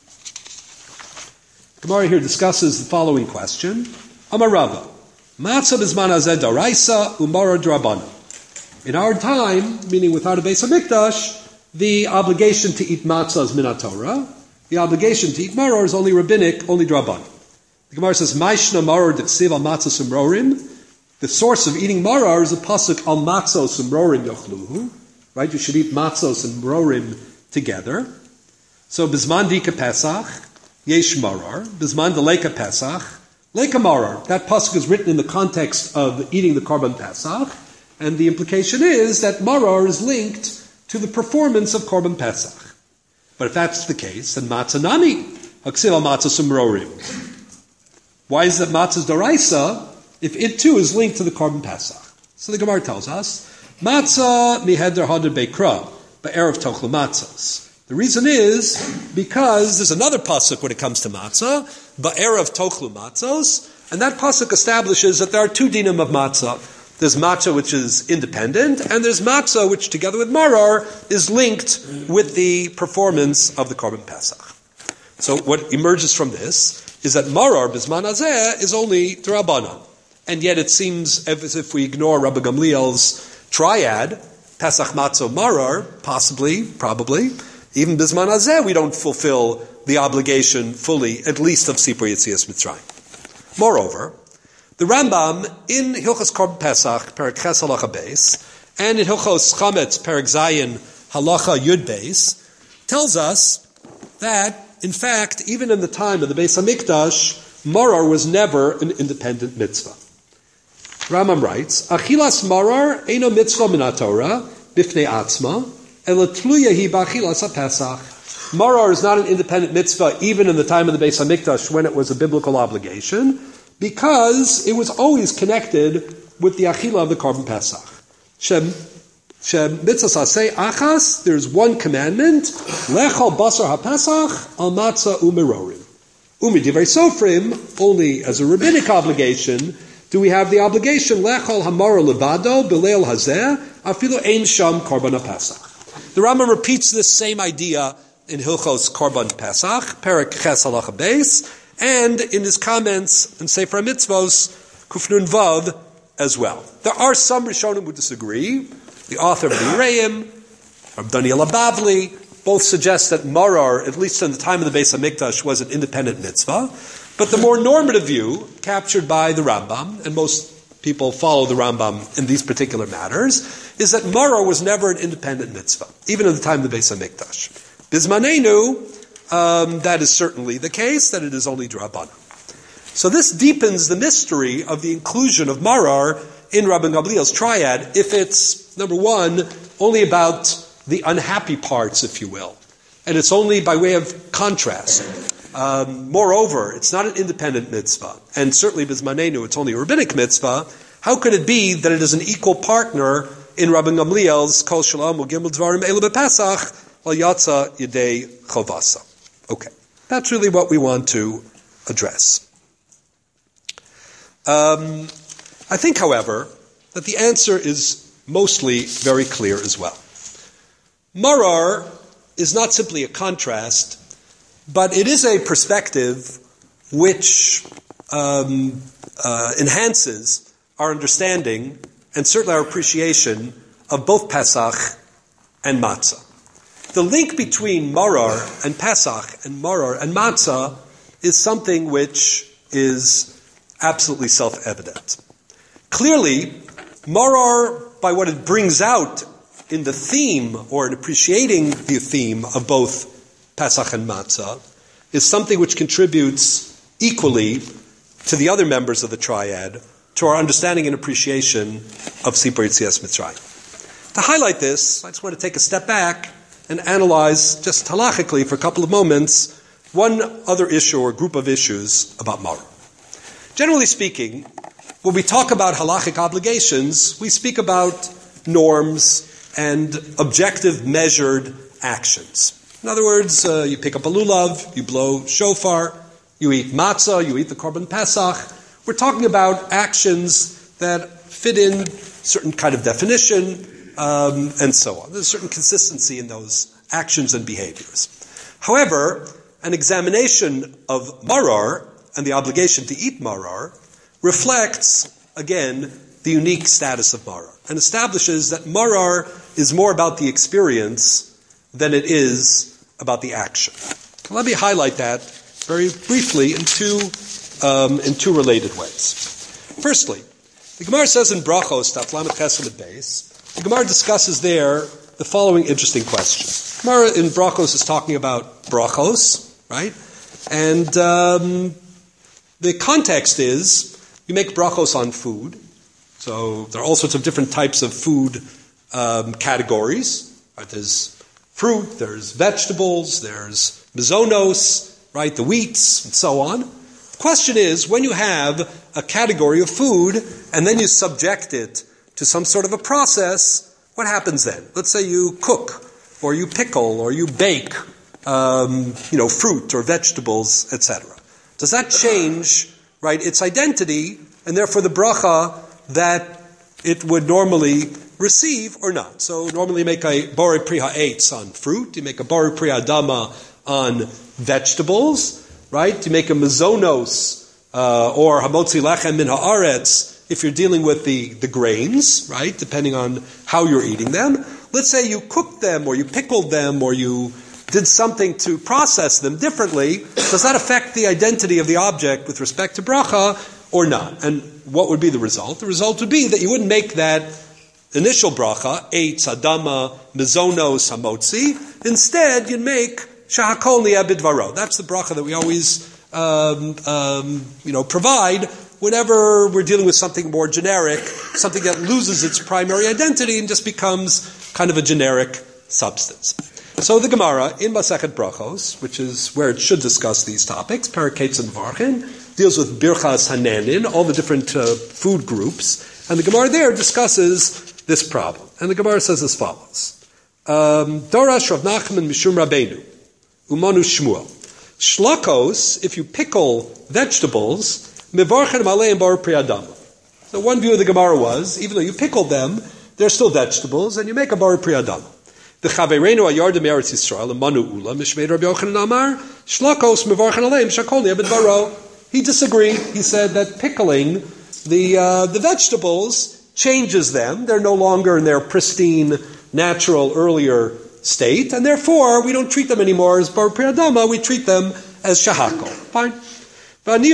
Gemara here discusses the following question: Amar Rava, Matzah b'zman hazeh d'oraisa u'maror d'Rabbanan. In our time, meaning without a Beis HaMikdash, the obligation to eat matzah is min haTorah. The obligation to eat maror is only rabbinic, only d'Rabbanan. The Gemara says, Maishna maror d'ksiv al matzah sumrorim. The source of eating maror is a pasuk al matzos umrorim yochluhu. Right? You should eat matzos and mrorim together. So bizman dika pesach, yesh maror. Bizman deleka pesach, leka maror. That pasuk is written in the context of eating the korban pesach, and the implication is that maror is linked to the performance of korban pesach. But if that's the case, then matzah nami, haksiv al matzos umrorim. Why is that matzah's doraisa if it too is linked to the korban pesach? So the Gemara tells us, matzah miheder hadar beikra, ba'erev tochlu matzos. The reason is because there's another pasuk when it comes to matzah, ba'erev tochlu matzos, and that pasuk establishes that there are two dinim of matzah. There's matzah which is independent, and there's matzah which, together with maror, is linked with the performance of the korban pesach. So what emerges from this is that maror bizman hazeh is only d'Rabbanan. And yet it seems as if we ignore Rabbi Gamliel's triad, Pesach, Matzah, Maror, possibly, probably, even Bizman Hazeh, we don't fulfill the obligation fully, at least of Sipur Yetzias Mitzrayim. Moreover, the Rambam in Hilchos Korban Pesach, Perek Ches Halacha Beis, and in Hilchos Chametz Perek Zayin Halacha Yud Beis, tells us that, in fact, even in the time of the Beis Hamikdash, marar was never an independent mitzvah. Rambam writes, Achilas marar eino mitzvah min haTorah bifnei atzma, ela tluya hi b'achilas haPesach. Marar is not an independent mitzvah even in the time of the Beis Hamikdash when it was a biblical obligation, because it was always connected with the achila of the Korban Pesach. Shem Shem mitzvah say achas, there's one commandment, lechol basar haPesach al matzah umerorim. Umi divrei sofrim, only as a rabbinic obligation, do we have the obligation, lechol hamara levado, beleil hazeh, afilu ein sham korban haPesach. The Rambam repeats this same idea in Hilchos Korban Pesach, Perek Ches Halacha Beis, and in his comments in Sefer HaMitzvos, Kufnun Vav, as well. There are some Rishonim who disagree. The author of the Yereim, Rab Daniel Abavli, both suggest that marar, at least in the time of the Beis HaMikdash, was an independent mitzvah. But the more normative view, captured by the Rambam, and most people follow the Rambam in these particular matters, is that marar was never an independent mitzvah, even in the time of the Beis HaMikdash. Bizmanenu, um, that is certainly the case, that it is only D'Rabbanan. So this deepens the mystery of the inclusion of marar in Rabbi Gamliel's triad, if it's, number one, only about the unhappy parts, if you will. And it's only by way of contrast. Um, moreover, it's not an independent mitzvah. And certainly Bizmanenu, it's only a rabbinic mitzvah. How could it be that it is an equal partner in Rabbi Gamliel's Kol Shalom Ugimel Dvarim Elu BePesach Al Yatza Yedei Chovasa? Okay. That's really what we want to address. Um, I think, however, that the answer is mostly very clear as well. Marar is not simply a contrast, but it is a perspective which um, uh, enhances our understanding and certainly our appreciation of both Pesach and Matzah. The link between Marar and Pesach and Marar and Matzah is something which is absolutely self-evident. Clearly, Marar, by what it brings out in the theme, or in appreciating the theme of both Pesach and Matzah, is something which contributes equally to the other members of the triad, to our understanding and appreciation of Sipur Yetzias Mitzrayim. To highlight this, I just want to take a step back and analyze, just halachically for a couple of moments, one other issue or group of issues about Marar. Generally speaking, when we talk about halachic obligations, we speak about norms and objective measured actions. In other words, uh, you pick up a lulav, you blow shofar, you eat matzah, you eat the korban pesach. We're talking about actions that fit in certain kind of definition, um, and so on. There's a certain consistency in those actions and behaviors. However, an examination of marar and the obligation to eat marar reflects, again, the unique status of marar, and establishes that marar is more about the experience than it is about the action. Let me highlight that very briefly in two, um, in two related ways. Firstly, the Gemara says in Brachos, Daf Lamed Ches Amud Beis, the Gemara discusses there the following interesting question. Gemara in Brachos is talking about brachos, right? And um, the context is you make brachos on food. So there are all sorts of different types of food um, categories. Right? There's fruit, there's vegetables, there's mizonos, right? The wheats, and so on. The question is, when you have a category of food and then you subject it to some sort of a process, what happens then? Let's say you cook, or you pickle, or you bake, um, you know, fruit or vegetables, et cetera. Does that change, right, its identity, and therefore the bracha that it would normally receive or not? So normally you make a borei pri ha'etz on fruit, you make a borei pri ha'adama on vegetables, right? You make a mizonos uh, or hamotzi lechem min haaretz if you're dealing with the, the grains, right? Depending on how you're eating them. Let's say you cooked them or you pickled them or you did something to process them differently. Does that affect the identity of the object with respect to bracha or not? And what would be the result? The result would be that you wouldn't make that initial bracha, eitz, adama, mizonos, hamotzi. Instead, you make shahakol li'eh b'dvaro. That's the bracha that we always um, um, you know, provide whenever we're dealing with something more generic, something that loses its primary identity and just becomes kind of a generic substance. So the Gemara in Masechet Brachos, which is where it should discuss these topics, Paraketz and Varchin, deals with Birchas Hanenin, all the different uh, food groups, and the Gemara there discusses this problem. And the Gemara says as follows: um, Dorash Rav Nachman Mishum Rabbeinu, Umanu Shmuel. Shlakos, if you pickle vegetables, Mevarchen Maleim Bar Priyadama. So one view of the Gemara was, even though you pickled them, they're still vegetables, and you make a Bar Priyadama. The Chavereinu Ayardim Eretz Yisrael, Manu Ula, Mishmeid Rabbi Yochanan Amar, Shlakos Mevarchen Aleim Shakol Yebed Baro. He disagreed. He said that pickling the uh, the vegetables changes them. They're no longer in their pristine, natural, earlier state, and therefore we don't treat them anymore as Bar Priyadama, we treat them as Shahakol. Fine. And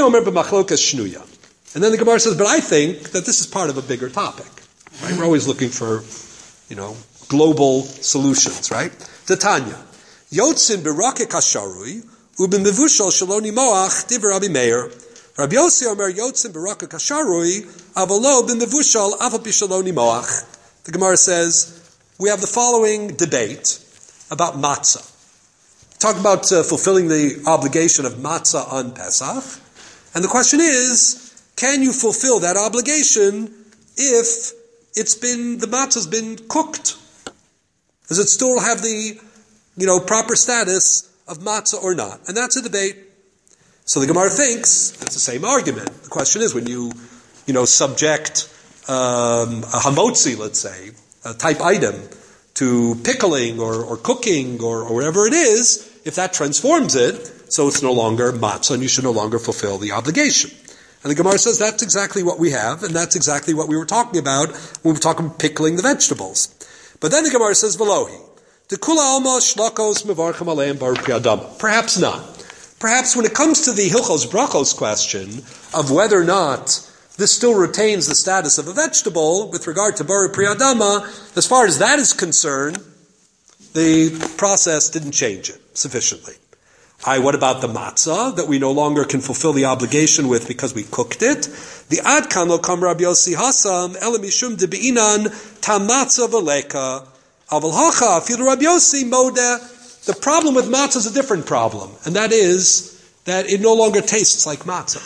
then the Gemara says, but I think that this is part of a bigger topic. Right? We're always looking for, you know, global solutions, right? Tanya. Yotzin berake kasharui uben mevushal shaloni moach diver Rabbi Meir. Rabbi Yossi Omer yotzin berake kasharui avalo ben mevushal afal pishaloni moach. The Gemara says we have the following debate about matzah. Talk about uh, fulfilling the obligation of matzah on Pesach, and the question is, can you fulfill that obligation if it's been the matzah's been cooked? Does it still have the, you know, proper status of matzah or not? And that's a debate. So the Gemara thinks it's the same argument. The question is, when you, you know, subject um, a hamotzi, let's say, a type item, to pickling or, or cooking or, or whatever it is, if that transforms it, so it's no longer matzah and you should no longer fulfill the obligation. And the Gemara says that's exactly what we have, and that's exactly what we were talking about when we were talking about pickling the vegetables. But then the Gemara says, Velohi, Dekula alma shlakos mevarchem aleim bar priyadama. Perhaps not. Perhaps when it comes to the Hilchos Brachos question of whether or not this still retains the status of a vegetable with regard to bar priyadama, as far as that is concerned, the process didn't change it sufficiently. Aye, what about the matzah that we no longer can fulfill the obligation with because we cooked it? The adkan lo kam Rabbi Yossi Hasam ela mishum de beinan tam matzah v'leka aval hacha afilu Rabbi Yossi moda. The problem with matzah is a different problem, and that is that it no longer tastes like matzah.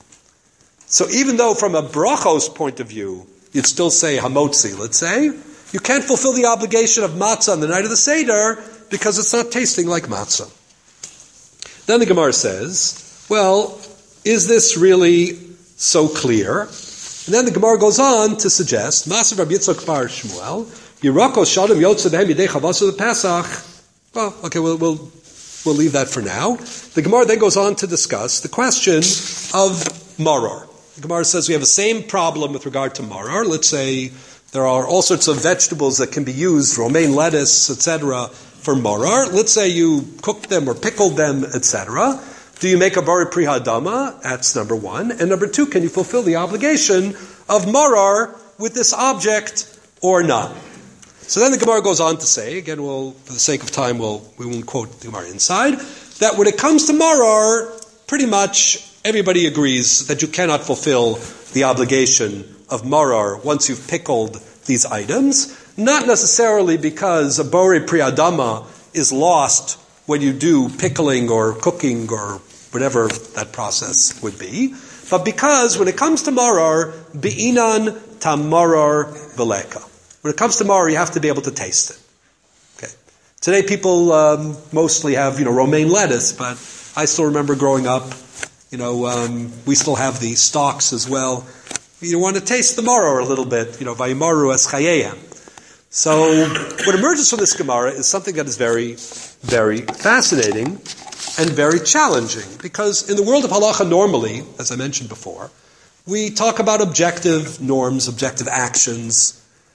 So even though from a brachos point of view you'd still say hamotzi, let's say, you can't fulfill the obligation of matzah on the night of the Seder because it's not tasting like matzah. Then the Gemara says, well, is this really so clear? And then the Gemara goes on to suggest, Masav Rabbi Yitzchak bar Shmuel, Yerako Shalom Yotze Behem Yidei Chavasu Pesach. Well, okay, we'll, we'll, we'll leave that for now. The Gemara then goes on to discuss the question of maror. The Gemara says we have the same problem with regard to maror. Let's say there are all sorts of vegetables that can be used, romaine lettuce, et cetera, for maror. Let's say you cooked them or pickled them, et cetera. Do you make a bar prihadama? That's number one. And number two, can you fulfill the obligation of maror with this object or not? So then the Gemara goes on to say, again, we'll, for the sake of time, we'll, we won't quote the Gemara inside, that when it comes to maror, pretty much everybody agrees that you cannot fulfill the obligation of maror once you've pickled these items. Not necessarily because a bori priyadama is lost when you do pickling or cooking or whatever that process would be, but because when it comes to maror, be'inan tam maror veleka. When it comes to maror, you have to be able to taste it. Okay. Today people um, mostly have, you know, romaine lettuce, but I still remember growing up, you know, um, we still have the stalks as well. You want to taste the maror a little bit, you know, vayimaru es chayeyem. So what emerges from this Gemara is something that is very, very fascinating and very challenging. Because in the world of halacha normally, as I mentioned before, we talk about objective norms, objective actions.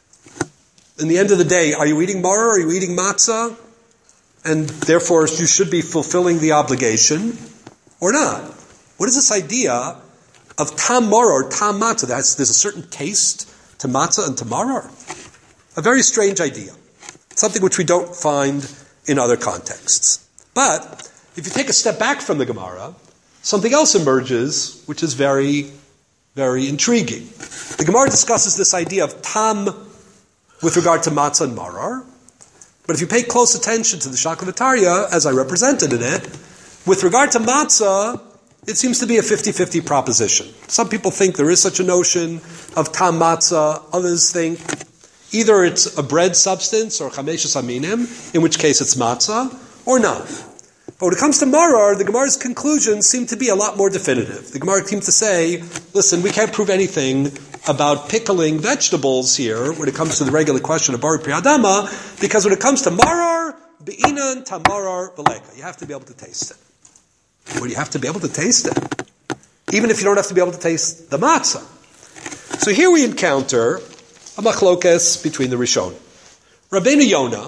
In the end of the day, are you eating maror? Are you eating matzah? And therefore you should be fulfilling the obligation or not. What is this idea of tam maror, tam matzah? That's, there's a certain taste to matzah and to maror. A very strange idea. Something which we don't find in other contexts. But if you take a step back from the Gemara, something else emerges which is very, very intriguing. The Gemara discusses this idea of tam with regard to matzah and marar. But if you pay close attention to the Shaklavataria, as I represented in it, with regard to matzah, it seems to be a fifty-fifty proposition. Some people think there is such a notion of tam matzah. Others think either it's a bread substance or chameshes aminim, in which case it's matzah, or not. But when it comes to marar, the Gemara's conclusions seem to be a lot more definitive. The Gemara seems to say, listen, we can't prove anything about pickling vegetables here when it comes to the regular question of bari priyadama, because when it comes to marar, be'inan tamarar v'leka, you have to be able to taste it. Well, you have to be able to taste it, even if you don't have to be able to taste the matzah. So here we encounter a machlokes between the Rishonim. Rabbeinu Yonah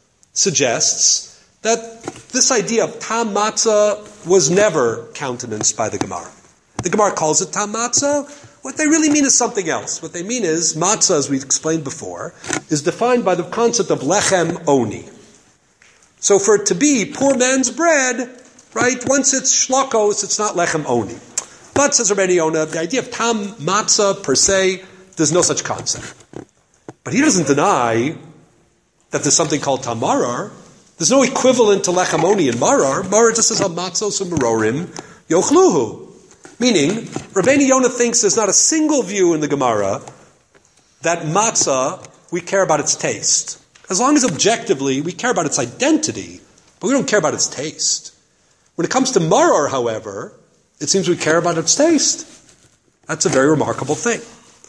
suggests that this idea of tam matzah was never countenanced by the Gemara. The Gemara calls it tam matzah. What they really mean is something else. What they mean is matzah, as we explained before, is defined by the concept of lechem oni. So for it to be poor man's bread, right, once it's shlokos, it's not lechem oni. But, says Rabbeinu Yonah, the idea of tam matzah per se, there's no such concept. But he doesn't deny that there's something called tam marar. There's no equivalent to lechem oni in marar. Marar just says matzos and marorim yochluhu. Meaning, Rabbeinu Yonah thinks there's not a single view in the Gemara that matzah, we care about its taste. As long as objectively we care about its identity, but we don't care about its taste. When it comes to marar, however, it seems we care about its taste. That's a very remarkable thing.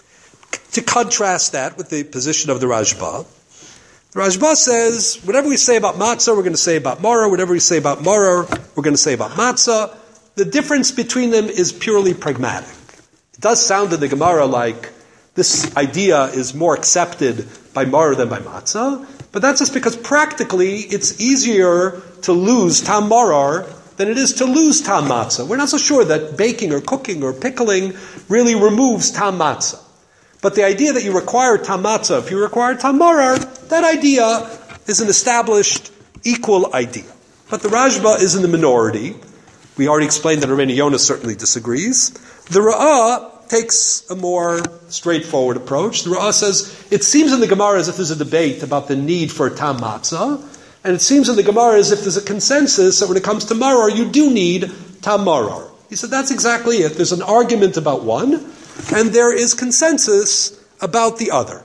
To contrast that with the position of the Rashba, the Rashba says, whatever we say about matzah, we're going to say about marar. Whatever we say about marar, we're going to say about matzah. The difference between them is purely pragmatic. It does sound in the Gemara like this idea is more accepted by marar than by matzah, but that's just because practically it's easier to lose tam marar than it is to lose tam matzah. We're not so sure that baking or cooking or pickling really removes tam matzah. But the idea that you require tam matzah, if you require tam marar, that idea is an established equal idea. But the Rashba is in the minority. We already explained that Rabbeinu Yonah certainly disagrees. The Ra'ah takes a more straightforward approach. The Ra'ah says, it seems in the Gemara as if there's a debate about the need for tam matzah, and it seems in the Gemara as if there's a consensus that when it comes to marar, you do need tam marar. He said, that's exactly it. There's an argument about one, and there is consensus about the other.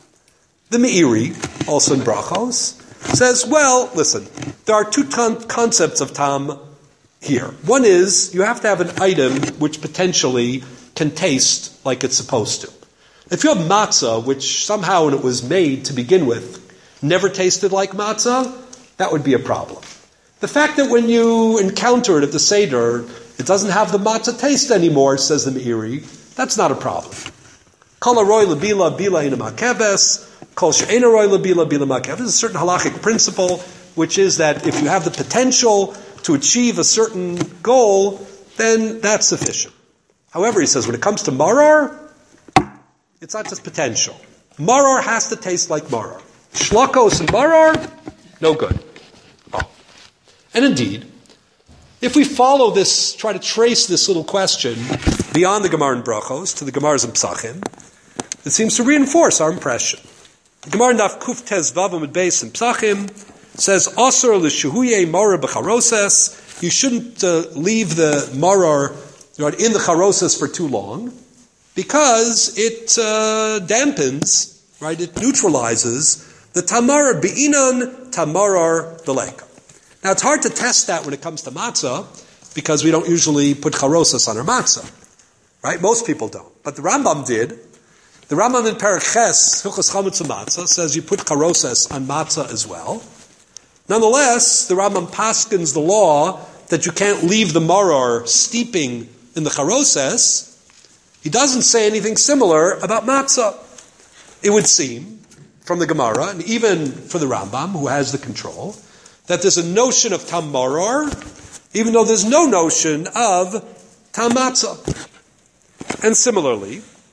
The Meiri, also in Brachos, says, well, listen, there are two ton- concepts of tam here. One is, you have to have an item which potentially can taste like it's supposed to. If you have matzah, which somehow when it was made to begin with, never tasted like matzah, that would be a problem. The fact that when you encounter it at the Seder, it doesn't have the matzah taste anymore, says the Meiri, that's not a problem. Kol haroy lebila bila ina makeves, kol she'ein haroy lebila bila makeves. There's a certain halachic principle, which is that if you have the potential to achieve a certain goal, then that's sufficient. However, he says, when it comes to marar, it's not just potential. Marar has to taste like marar. Shlokos and marar, no good. Oh. And indeed, if we follow this, try to trace this little question beyond the Gemara and Brachos to the Gemaras and Psachim, it seems to reinforce our impression. The Gemara Daf Kuf Tez Vav Amud Beis and Psachim says, Asur l'shuhuye marar b'charoses, you shouldn't uh, leave the marar right, in the charoses for too long, because it uh, dampens, right, it neutralizes the tamarar be'inan tamarar v'leka. Now it's hard to test that when it comes to matzah, because we don't usually put charoses on our matzah, right? Most people don't. But the Rambam did. The Rambam in Perek Ches, Hilchos Chametz Matzah, says you put charoses on matzah as well. Nonetheless, the Rambam paskins the law that you can't leave the marar steeping in the charoses. He doesn't say anything similar about matzah. It would seem, from the Gemara, and even for the Rambam, who has the control, that there's a notion of tam marar, even though there's no notion of tam matzah. And similarly,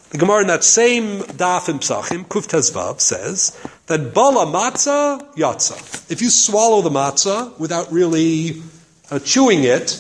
The Gemara in that same daf in Psachim, Kuf Tezvav, says that bala matzah yatza. If you swallow the matzah without really uh, chewing it,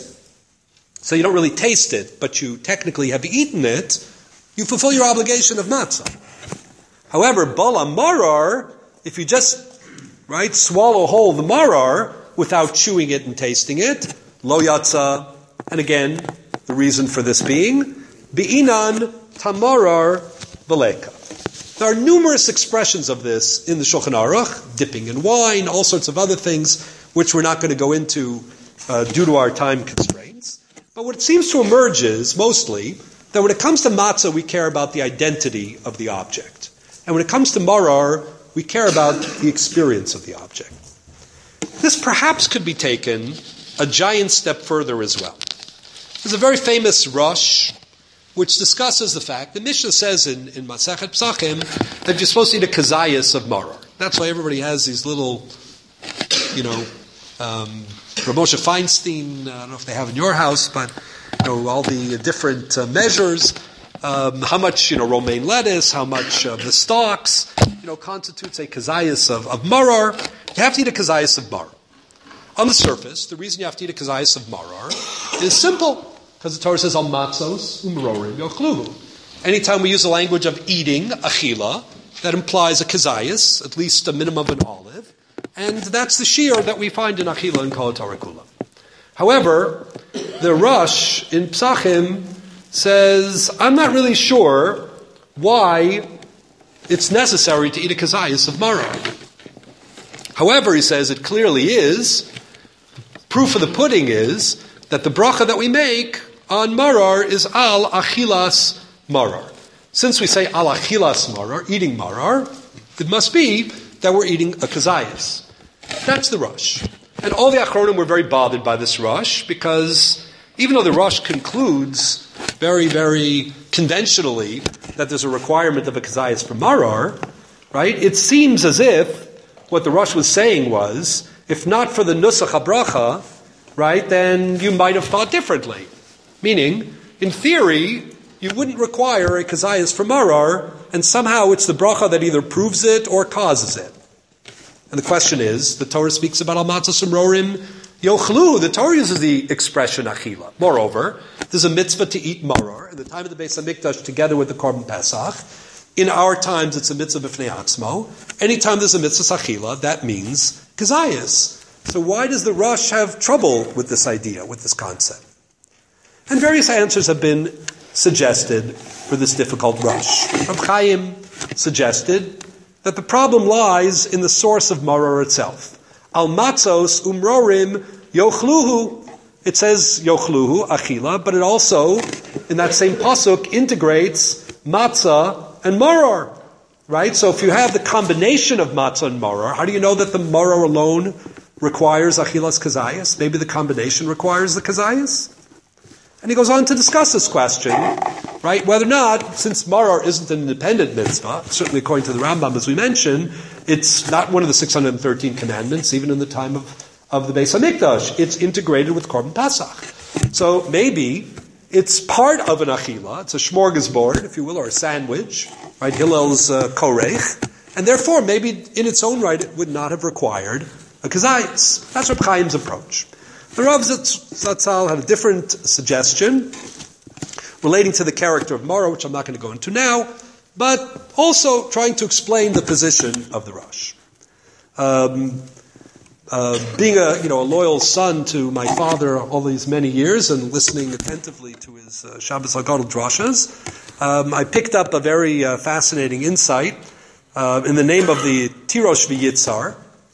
so you don't really taste it, but you technically have eaten it, you fulfill your obligation of matzah. However, bala marar, if you just right swallow whole the marar without chewing it and tasting it, lo yatza. And again, the reason for this being bi'inan tamarar veleka. There are numerous expressions of this in the Shulchan Aruch, dipping in wine, all sorts of other things, which we're not going to go into uh, due to our time constraints. But what it seems to emerge is, mostly, that when it comes to matzah, we care about the identity of the object. And when it comes to marar, we care about the experience of the object. This perhaps could be taken a giant step further as well. There's a very famous Rosh, which discusses the fact, the Mishnah says in, in Masechet Psachim, that you're supposed to eat a kazayas of marar. That's why everybody has these little, you know, um, Rav Moshe Feinstein, I don't know if they have in your house, but, you know, all the different uh, measures, um, how much, you know, romaine lettuce, how much of the stalks, you know, constitutes a kazayas of, of marar. You have to eat a kazayas of marar. On the surface, the reason you have to eat a kazayas of marar is simple. Because the Torah says, al matzos umrorim yochluhu. Anytime we use the language of eating, achila, that implies a kazayas, at least a minimum of an olive. And that's the shiur that we find in achila and kol Torah kula. However, the Rosh in Psachim says, I'm not really sure why it's necessary to eat a kazayas of marar. However, he says, it clearly is. Proof of the pudding is that the bracha that we make on marar is al achilas marar. Since we say al achilas marar, eating marar, it must be that we're eating a kazayas. That's the Rosh. And all the Achronim were very bothered by this Rosh, because even though the Rosh concludes very, very conventionally that there's a requirement of a kazayas for marar, right, it seems as if what the Rosh was saying was, if not for the nusach habracha, right, then you might have thought differently. Meaning, in theory, you wouldn't require a kazayas for marar, and somehow it's the bracha that either proves it or causes it. And the question is, the Torah speaks about al matzos umrorim yochlu. The Torah uses the expression achila. Moreover, there's a mitzvah to eat marar in the time of the Beis Hamikdash together with the Korban Pesach. In our times, it's a mitzvah b'fnei atzmo. Anytime there's a mitzvah achila, that means kazayas. So why does the Rosh have trouble with this idea, with this concept? And various answers have been suggested for this difficult Rosh. Rav Chaim suggested that the problem lies in the source of marar itself. Al matzos umrorim yochluhu. It says yochluhu, achila, but it also, in that same pasuk, integrates matzah and marar. Right? So if you have the combination of matzah and marar, how do you know that the marar alone requires achilas kazayas? Maybe the combination requires the kazayas? And he goes on to discuss this question, right? Whether or not, since marar isn't an independent mitzvah, certainly according to the Rambam, as we mentioned, it's not one of the six hundred thirteen commandments, even in the time of, of the Beis Hamikdash. It's integrated with Korban Pesach. So maybe it's part of an achila, it's a smorgasbord, if you will, or a sandwich, right? Hillel's uh, korech, and therefore maybe in its own right it would not have required a kazayas. That's Reb Chaim's approach. The Rav Zatzal had a different suggestion relating to the character of marar, which I'm not going to go into now, but also trying to explain the position of the Rosh. Um, uh, being a you know a loyal son to my father all these many years and listening attentively to his uh, Shabbos HaGadol drashas, um, I picked up a very uh, fascinating insight uh, in the name of the Tirosh V'Yitzar.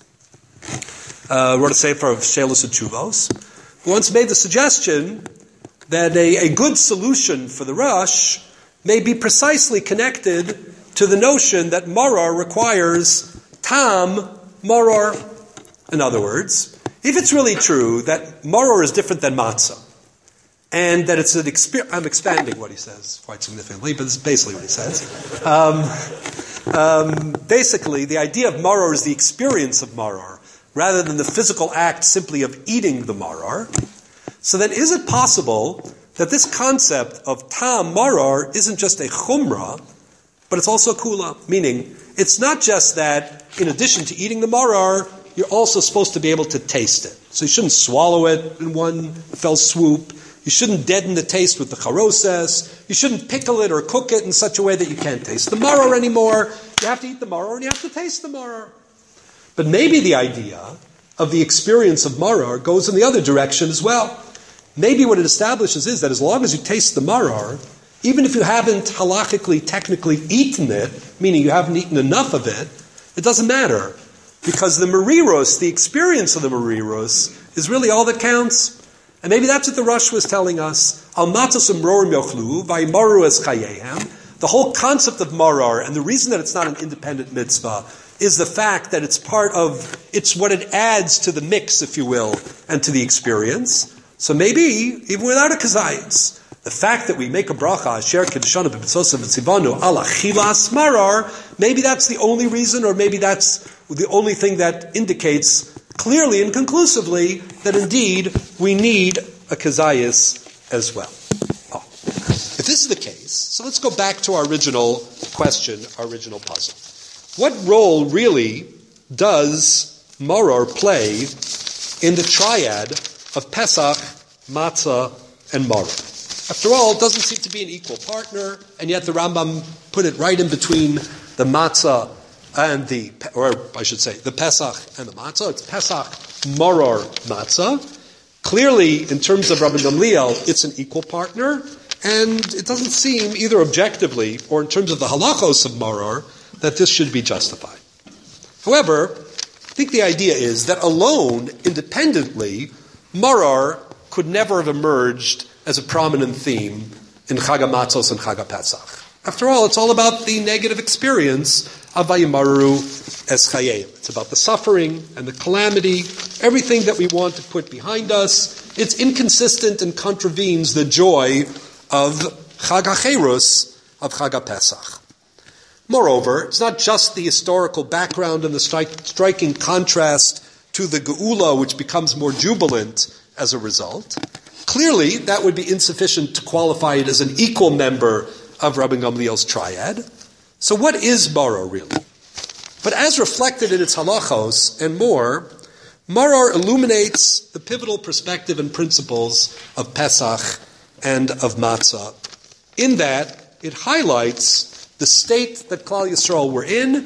Uh, wrote a sefer of Shelos and Tshuvos, who once made the suggestion that a, a good solution for the Rosh may be precisely connected to the notion that marar requires tam marar. In other words, if it's really true that marar is different than matzah, and that it's an experience, I'm expanding what he says quite significantly, but this is basically what he says. Um, um, basically, the idea of marar is the experience of marar, rather than the physical act simply of eating the marar. So then is it possible that this concept of tam marar isn't just a chumrah, but it's also kula, meaning it's not just that in addition to eating the marar, you're also supposed to be able to taste it. So you shouldn't swallow it in one fell swoop. You shouldn't deaden the taste with the charoses. You shouldn't pickle it or cook it in such a way that you can't taste the marar anymore. You have to eat the marar and you have to taste the marar. But maybe the idea of the experience of marar goes in the other direction as well. Maybe what it establishes is that as long as you taste the marar, even if you haven't halachically, technically eaten it, meaning you haven't eaten enough of it, it doesn't matter. Because the mariros, the experience of the mariros, is really all that counts. And maybe that's what the Rosh was telling us. Al matzos umrorim yochlu, vaymaru es chayehem. The whole concept of marar, and the reason that it's not an independent mitzvah, is the fact that it's part of, it's what it adds to the mix, if you will, and to the experience. So maybe, even without a kazayas, the fact that we make a bracha, asher kedeshanu b'mitzosav v'tzivanu ala chilas marar, maybe that's the only reason, or maybe that's the only thing that indicates clearly and conclusively that indeed we need a kazayas as well. Oh. If this is the case, so let's go back to our original question, our original puzzle. What role really does marar play in the triad of Pesach, matzah, and marar? After all, it doesn't seem to be an equal partner, and yet the Rambam put it right in between the matzah and the, or I should say, the Pesach and the matzah. It's Pesach, marar, matzah. Clearly, in terms of Rabbi Gamliel, it's an equal partner, and it doesn't seem, either objectively or in terms of the halachos of marar, that this should be justified. However, I think the idea is that alone, independently, marar could never have emerged as a prominent theme in Chag HaMatzos and Chag HaPesach. After all, it's all about the negative experience of Vayimaru es Chayim. It's about the suffering and the calamity, everything that we want to put behind us. It's inconsistent and contravenes the joy of Chag HaCherus, of Chag HaPesach. Moreover, it's not just the historical background and the stri- striking contrast to the Geula, which becomes more jubilant as a result. Clearly, that would be insufficient to qualify it as an equal member of Rabbi Gamliel's triad. So what is marar really? But as reflected in its halachos and more, marar illuminates the pivotal perspective and principles of Pesach and of Matzah, in that it highlights the state that Klal Yisrael were in,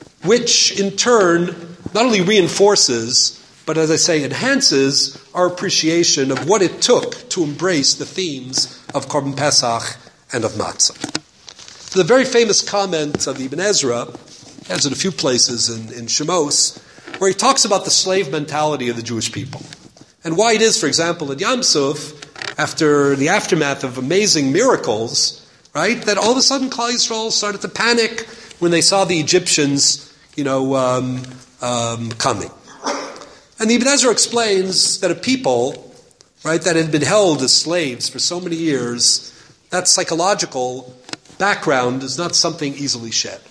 which in turn not only reinforces, but as I say, enhances our appreciation of what it took to embrace the themes of Korban Pesach and of Matzah. The very famous comment of Ibn Ezra, he has it a few places in, in Shemos, where he talks about the slave mentality of the Jewish people. And why it is, for example, in Yam Suf, after the aftermath of amazing miracles, right, that all of a sudden Klal Yisrael started to panic when they saw the Egyptians, you know, um, um, coming. And the Ibn Ezra explains that a people, right, that had been held as slaves for so many years, that psychological background is not something easily shed.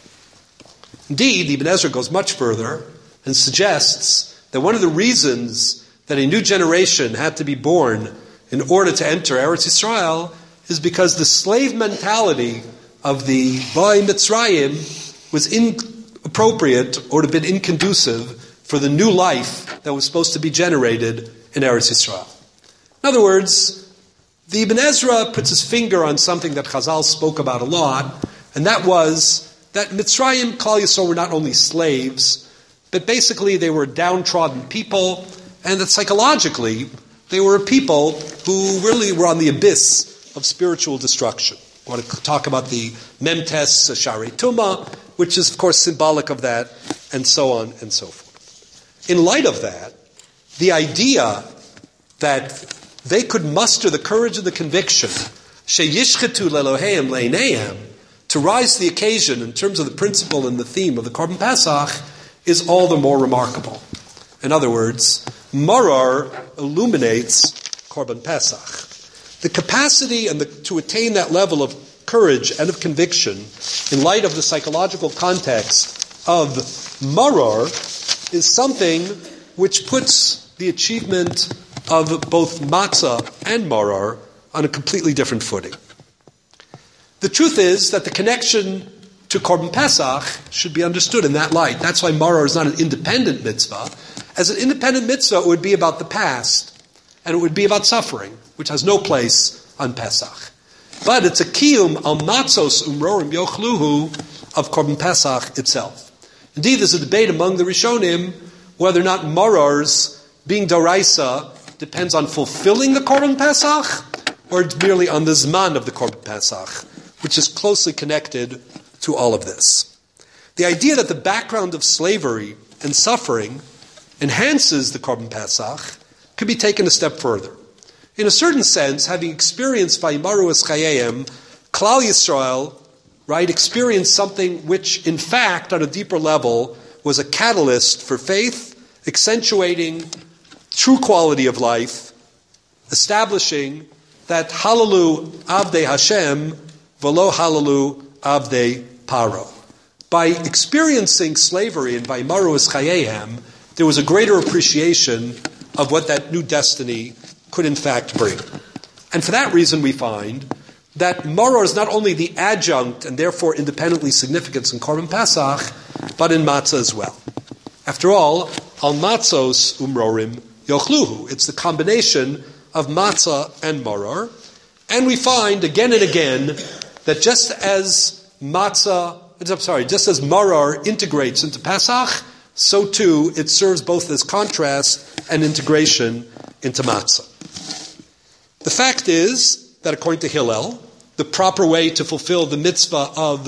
Indeed, Ibn Ezra goes much further and suggests that one of the reasons that a new generation had to be born in order to enter Eretz Yisrael is because the slave mentality of the Ba'ai Mitzrayim was inappropriate or had been inconducive for the new life that was supposed to be generated in Eretz Yisrael. In other words, the Ibn Ezra puts his finger on something that Chazal spoke about a lot, and that was that Mitzrayim, Klal Yisrael, were not only slaves, but basically they were downtrodden people, and that psychologically they were a people who really were on the abyss of spiritual destruction. I want to talk about the Memtes Sharei Tumah, which is, of course, symbolic of that, and so on and so forth. In light of that, the idea that they could muster the courage and the conviction, sheyishchetu leloheim leineim, to rise to the occasion in terms of the principle and the theme of the Korban Pesach, is all the more remarkable. In other words, marar illuminates Korban Pesach. The capacity and the, to attain that level of courage and of conviction in light of the psychological context of marar is something which puts the achievement of both matzah and marar on a completely different footing. The truth is that the connection to Korban Pesach should be understood in that light. That's why Maror is not an independent mitzvah. As an independent mitzvah, it would be about the past, and it would be about suffering, which has no place on Pesach. But it's a kiyum al matzos umrorim yochluhu of Korban Pesach itself. Indeed, there's a debate among the Rishonim whether or not Marors, being Doraisa, depends on fulfilling the Korban Pesach, or merely on the Zman of the Korban Pesach, which is closely connected to all of this. The idea that the background of slavery and suffering enhances the Korban Pesach could be taken a step further. In a certain sense, having experienced Vayimaru es Chayeihem, Klal Yisrael, right, experienced something which, in fact, on a deeper level, was a catalyst for faith, accentuating true quality of life, establishing that Halalu Avdei Hashem, Velo Halalu Avdei Paro. By experiencing slavery and by Vayimaru es Chayeihem, there was a greater appreciation of what that new destiny could in fact bring. And for that reason we find that Maror is not only the adjunct and therefore independently significant in Korban Pesach, but in Matzah as well. After all, Al Matzos Umrorim Yochluhu. It's the combination of Matzah and Maror. And we find again and again that just as Matzah, I'm sorry, just as Maror integrates into Pesach, so too it serves both as contrast and integration into Matzah. The fact is that according to Hillel, the proper way to fulfill the mitzvah of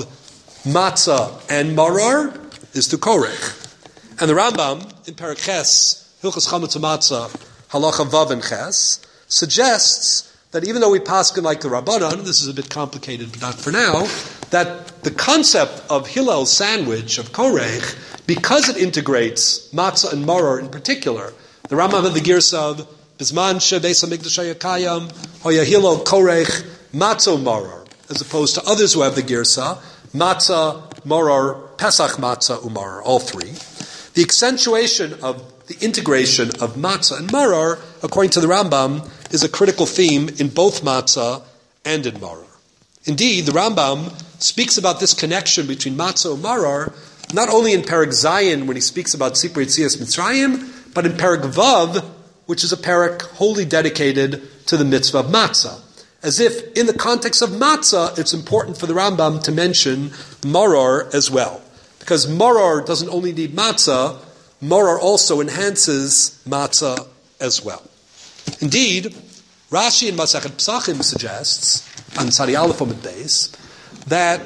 Matzah and Maror is to Korech. And the Rambam in Perek Ches, Hilchos Chametz Matzah, Halacha Vav and Ches, suggests that even though we paskin like the Rabbanan, this is a bit complicated, but not for now, that the concept of Hillel's sandwich of Korech, because it integrates Matzah and Maror in particular, the Rambam had the Girsa of Bizman Shebeis HaMikdash HaYakayam, Hoya Hillel Korech Matzah Maror, as opposed to others who have the Girsa, Matzah, Maror, Pesach Matzah, Umaror, all three. The accentuation of the integration of Matzah and Maror, according to the Rambam, is a critical theme in both Matzah and in Maror. Indeed, the Rambam speaks about this connection between Matzah and Maror, not only in Perek Zayin, when he speaks about Sipur Yetzias Mitzrayim, but in Perek Vav, which is a perek wholly dedicated to the mitzvah of Matzah. As if, in the context of Matzah, it's important for the Rambam to mention Maror as well. Because Maror doesn't only need Matzah, Maror also enhances Matzah as well. Indeed, Rashi in Masechet Pesachim suggests, on Tzadi Aleph Amud Beis, that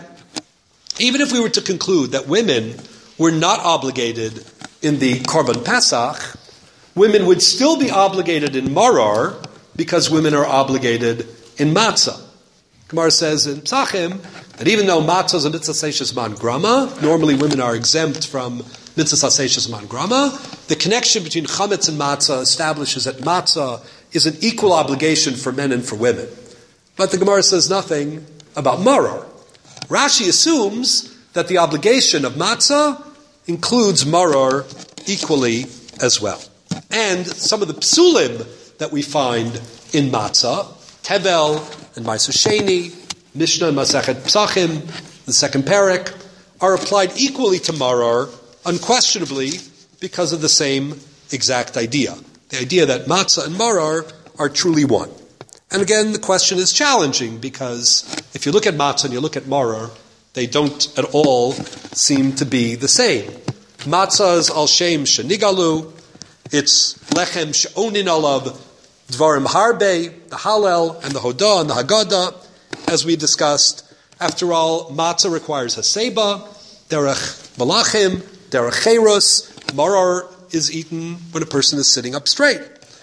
even if we were to conclude that women were not obligated in the Korban Pesach, women would still be obligated in Maror because women are obligated in Matzah. Gemara says in Pesachim that even though Matzah is a mitzvah seishes man grama, normally women are exempt from mitzvah seishes man grama, the connection between chametz and Matzah establishes that Matzah is an equal obligation for men and for women. But the Gemara says nothing about Maror. Rashi assumes that the obligation of Matzah includes Maror equally as well. And some of the psulim that we find in Matzah, Tevel and Ma'aser Sheni, Mishnah and Masechet Pesachim, the second perek, are applied equally to Maror, unquestionably because of the same exact idea. The idea that Matzah and Maror are truly one. And again, the question is challenging because if you look at Matzah and you look at Maror, they don't at all seem to be the same. Matzah is al shem shenigalu, it's lechem she'onin alav dvarim harbe, the Hallel and the Hodah and the Haggadah, as we discussed. After all, Matzah requires haseba, derech malachim, derech cherus. Maror is eaten when a person is sitting up straight.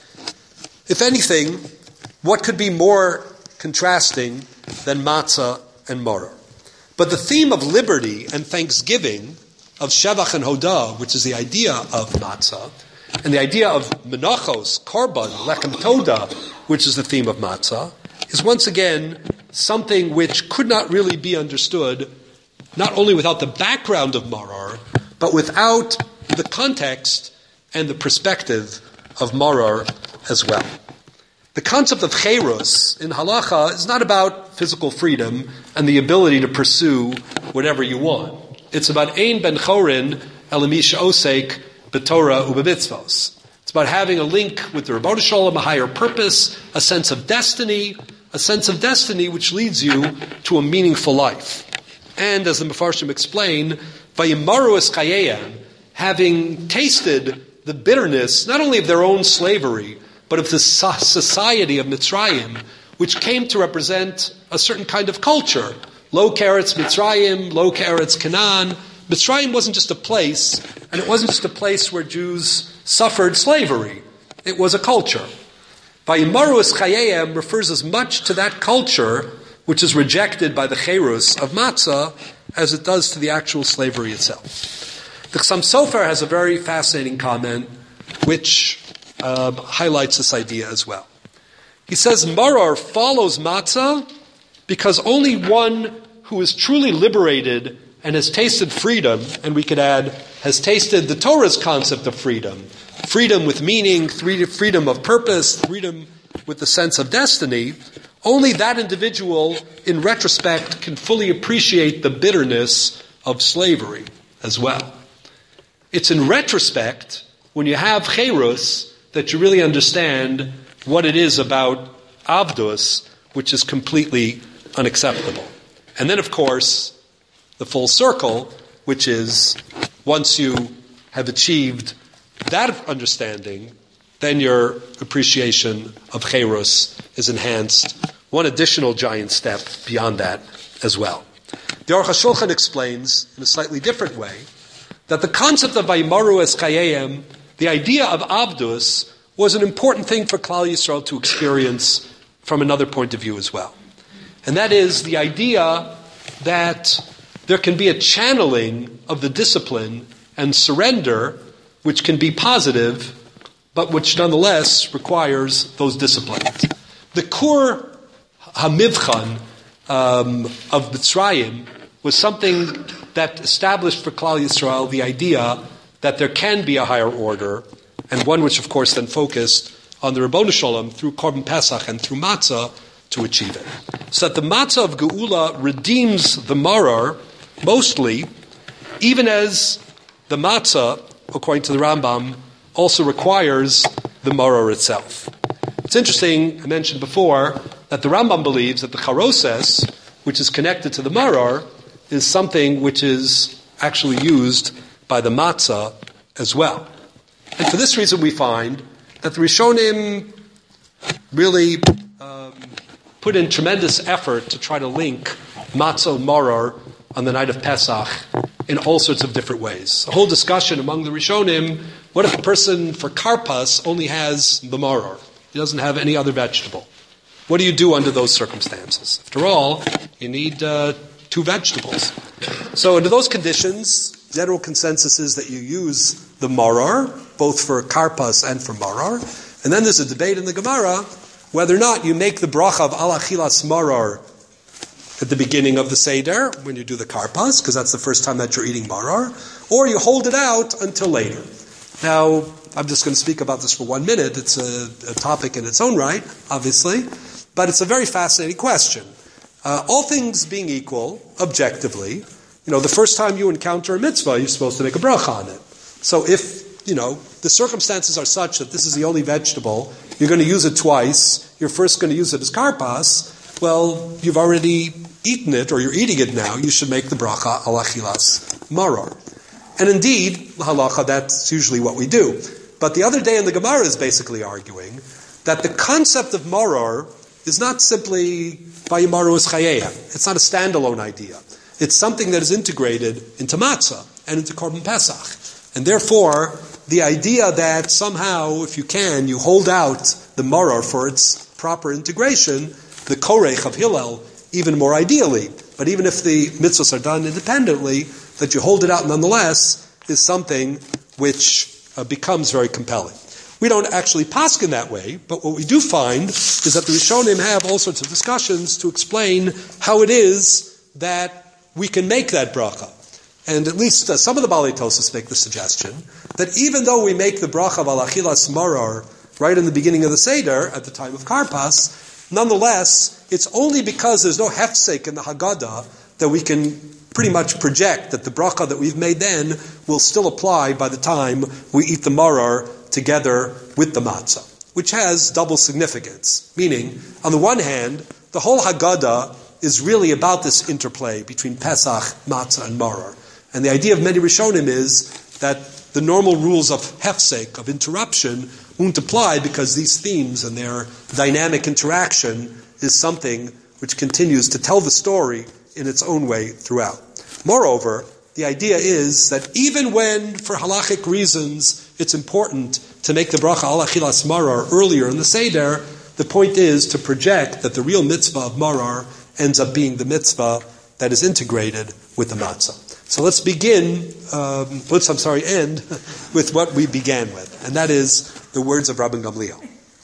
If anything, what could be more contrasting than Matzah and Maror? But the theme of liberty and thanksgiving, of Shevach and Hodah, which is the idea of Matzah, and the idea of Menachos, Korban, Lechem Toda, which is the theme of Matzah, is once again something which could not really be understood, not only without the background of Maror, but without the context and the perspective of Maror as well. The concept of cherus in halacha is not about physical freedom and the ability to pursue whatever you want. It's about ein ben chorin elamisha osek b'torah u'b'mitzvos. It's about having a link with the Rebbeinu Shalom, a higher purpose, a sense of destiny, a sense of destiny which leads you to a meaningful life. And as the Mefarshim explain, vayimaru es chayeyem, having tasted the bitterness not only of their own slavery, but of the society of Mitzrayim, which came to represent a certain kind of culture. Lo Keretz Mitzrayim, Lo Keretz Canaan. Mitzrayim wasn't just a place, and it wasn't just a place where Jews suffered slavery. It was a culture. Vayimaru es chayeyem refers as much to that culture which is rejected by the cherus of matzah as it does to the actual slavery itself. The Chassam Sofer has a very fascinating comment which uh, highlights this idea as well. He says, Maror follows matzah because only one who is truly liberated and has tasted freedom, and we could add, has tasted the Torah's concept of freedom, freedom with meaning, freedom of purpose, freedom with the sense of destiny, only that individual, in retrospect, can fully appreciate the bitterness of slavery as well. It's in retrospect, when you have cherus, that you really understand what it is about avdus, which is completely unacceptable. And then, of course, the full circle, which is once you have achieved that understanding, then your appreciation of cherus is enhanced one additional giant step beyond that as well. The Aruch HaShulchan explains in a slightly different way that the concept of Vayimaru es chayeyem, the idea of avdus, was an important thing for Klal Yisrael to experience from another point of view as well. And that is the idea that there can be a channeling of the discipline and surrender which can be positive, but which nonetheless requires those disciplines. The Kur HaMivchan um, of Mitzrayim was something that established for Klal Yisrael the idea that there can be a higher order, and one which, of course, then focused on the Rebbeinu Shalom through Korban Pesach and through Matzah to achieve it. So that the Matzah of Geula redeems the Maror mostly, even as the Matzah, according to the Rambam, also requires the Maror itself. It's interesting, I mentioned before, that the Rambam believes that the Charoses, which is connected to the Maror, is something which is actually used by the Matzah as well. And for this reason we find that the Rishonim really um, put in tremendous effort to try to link Matzah and Maror on the night of Pesach in all sorts of different ways. A whole discussion among the Rishonim, what if a person for Karpas only has the Maror? He doesn't have any other vegetable. What do you do under those circumstances? After all, you need uh, two vegetables. So under those conditions, general consensus is that you use the Maror, both for Karpas and for Maror. And then there's a debate in the Gemara whether or not you make the bracha of Al Achilas Maror at the beginning of the Seder, when you do the Karpas, because that's the first time that you're eating Maror, or you hold it out until later. Now, I'm just going to speak about this for one minute. It's a, a topic in its own right, obviously, but it's a very fascinating question. Uh, all things being equal, objectively, you know, the first time you encounter a mitzvah, you're supposed to make a bracha on it. So if, you know, the circumstances are such that this is the only vegetable, you're going to use it twice, you're first going to use it as karpas, well, you've already eaten it, or you're eating it now, you should make the bracha al achilas maror. And indeed, halacha, that's usually what we do. But the other day in the Gemara is basically arguing that the concept of maror is not simply vayimaru es chayeyem. It's not a standalone idea. It's something that is integrated into matzah and into korban pesach. And therefore, the idea that somehow, if you can, you hold out the maror for its proper integration, the korech of Hillel, even more ideally. But even if the mitzvahs are done independently, that you hold it out nonetheless is something which uh, becomes very compelling. We don't actually paskin that way, but what we do find is that the Rishonim have all sorts of discussions to explain how it is that we can make that bracha. And at least uh, some of the Balei Tosas make the suggestion that even though we make the bracha of al achilas maror right in the beginning of the Seder, at the time of Karpas, nonetheless, it's only because there's no hefsek in the Haggadah that we can pretty much project that the bracha that we've made then will still apply by the time we eat the maror together with the matzah, which has double significance. Meaning, on the one hand, the whole Haggadah is really about this interplay between Pesach, matzah, and maror. And the idea of many Rishonim is that the normal rules of hefsek, of interruption, won't apply because these themes and their dynamic interaction is something which continues to tell the story in its own way throughout. Moreover, the idea is that even when, for halachic reasons, it's important to make the bracha al achilas maror earlier in the Seder, the point is to project that the real mitzvah of maror ends up being the mitzvah that is integrated with the matzah. So let's begin, um, let's, I'm sorry, end with what we began with, and that is the words of Rabban Gamliel.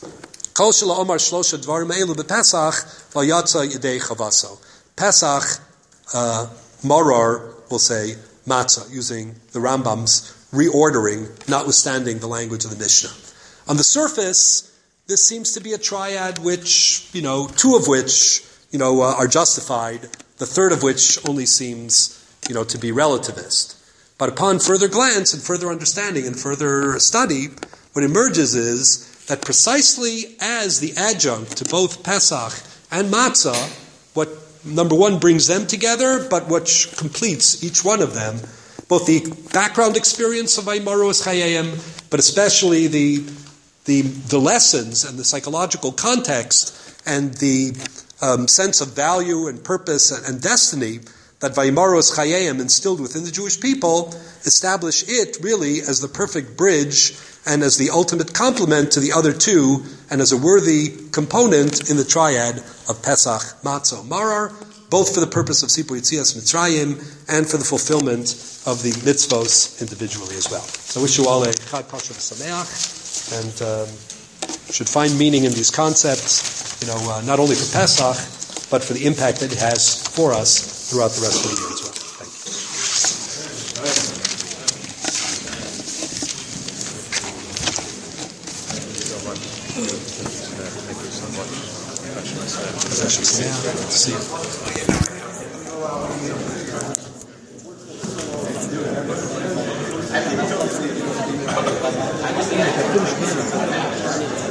Kol shela omar shlosha dvarim elu b'Pesach v'yatza yedei chavaso. Pesach, uh, maror, will say matzah, using the Rambam's reordering, notwithstanding the language of the Mishnah. On the surface, this seems to be a triad which, you know, two of which, you know, uh, are justified, the third of which only seems, you know, to be relativist. But upon further glance and further understanding and further study, what emerges is that precisely as the adjunct to both Pesach and Matzah, what, number one, brings them together, but which completes each one of them, both the background experience of Vaymaru es Chayayim, but especially the, the, the lessons and the psychological context and the um, sense of value and purpose and, and destiny that Vaymaru es Chayayim instilled within the Jewish people, establish it really as the perfect bridge and as the ultimate complement to the other two, and as a worthy component in the triad of Pesach, Matzah, Maror, both for the purpose of Sipur Yitzias Mitzrayim and for the fulfillment of the mitzvos individually as well. So I wish you all a Chag Kosher V'Sameach, and um, should find meaning in these concepts, you know, uh, not only for Pesach, but for the impact that it has for us throughout the rest of the year as well. Thank you. See you.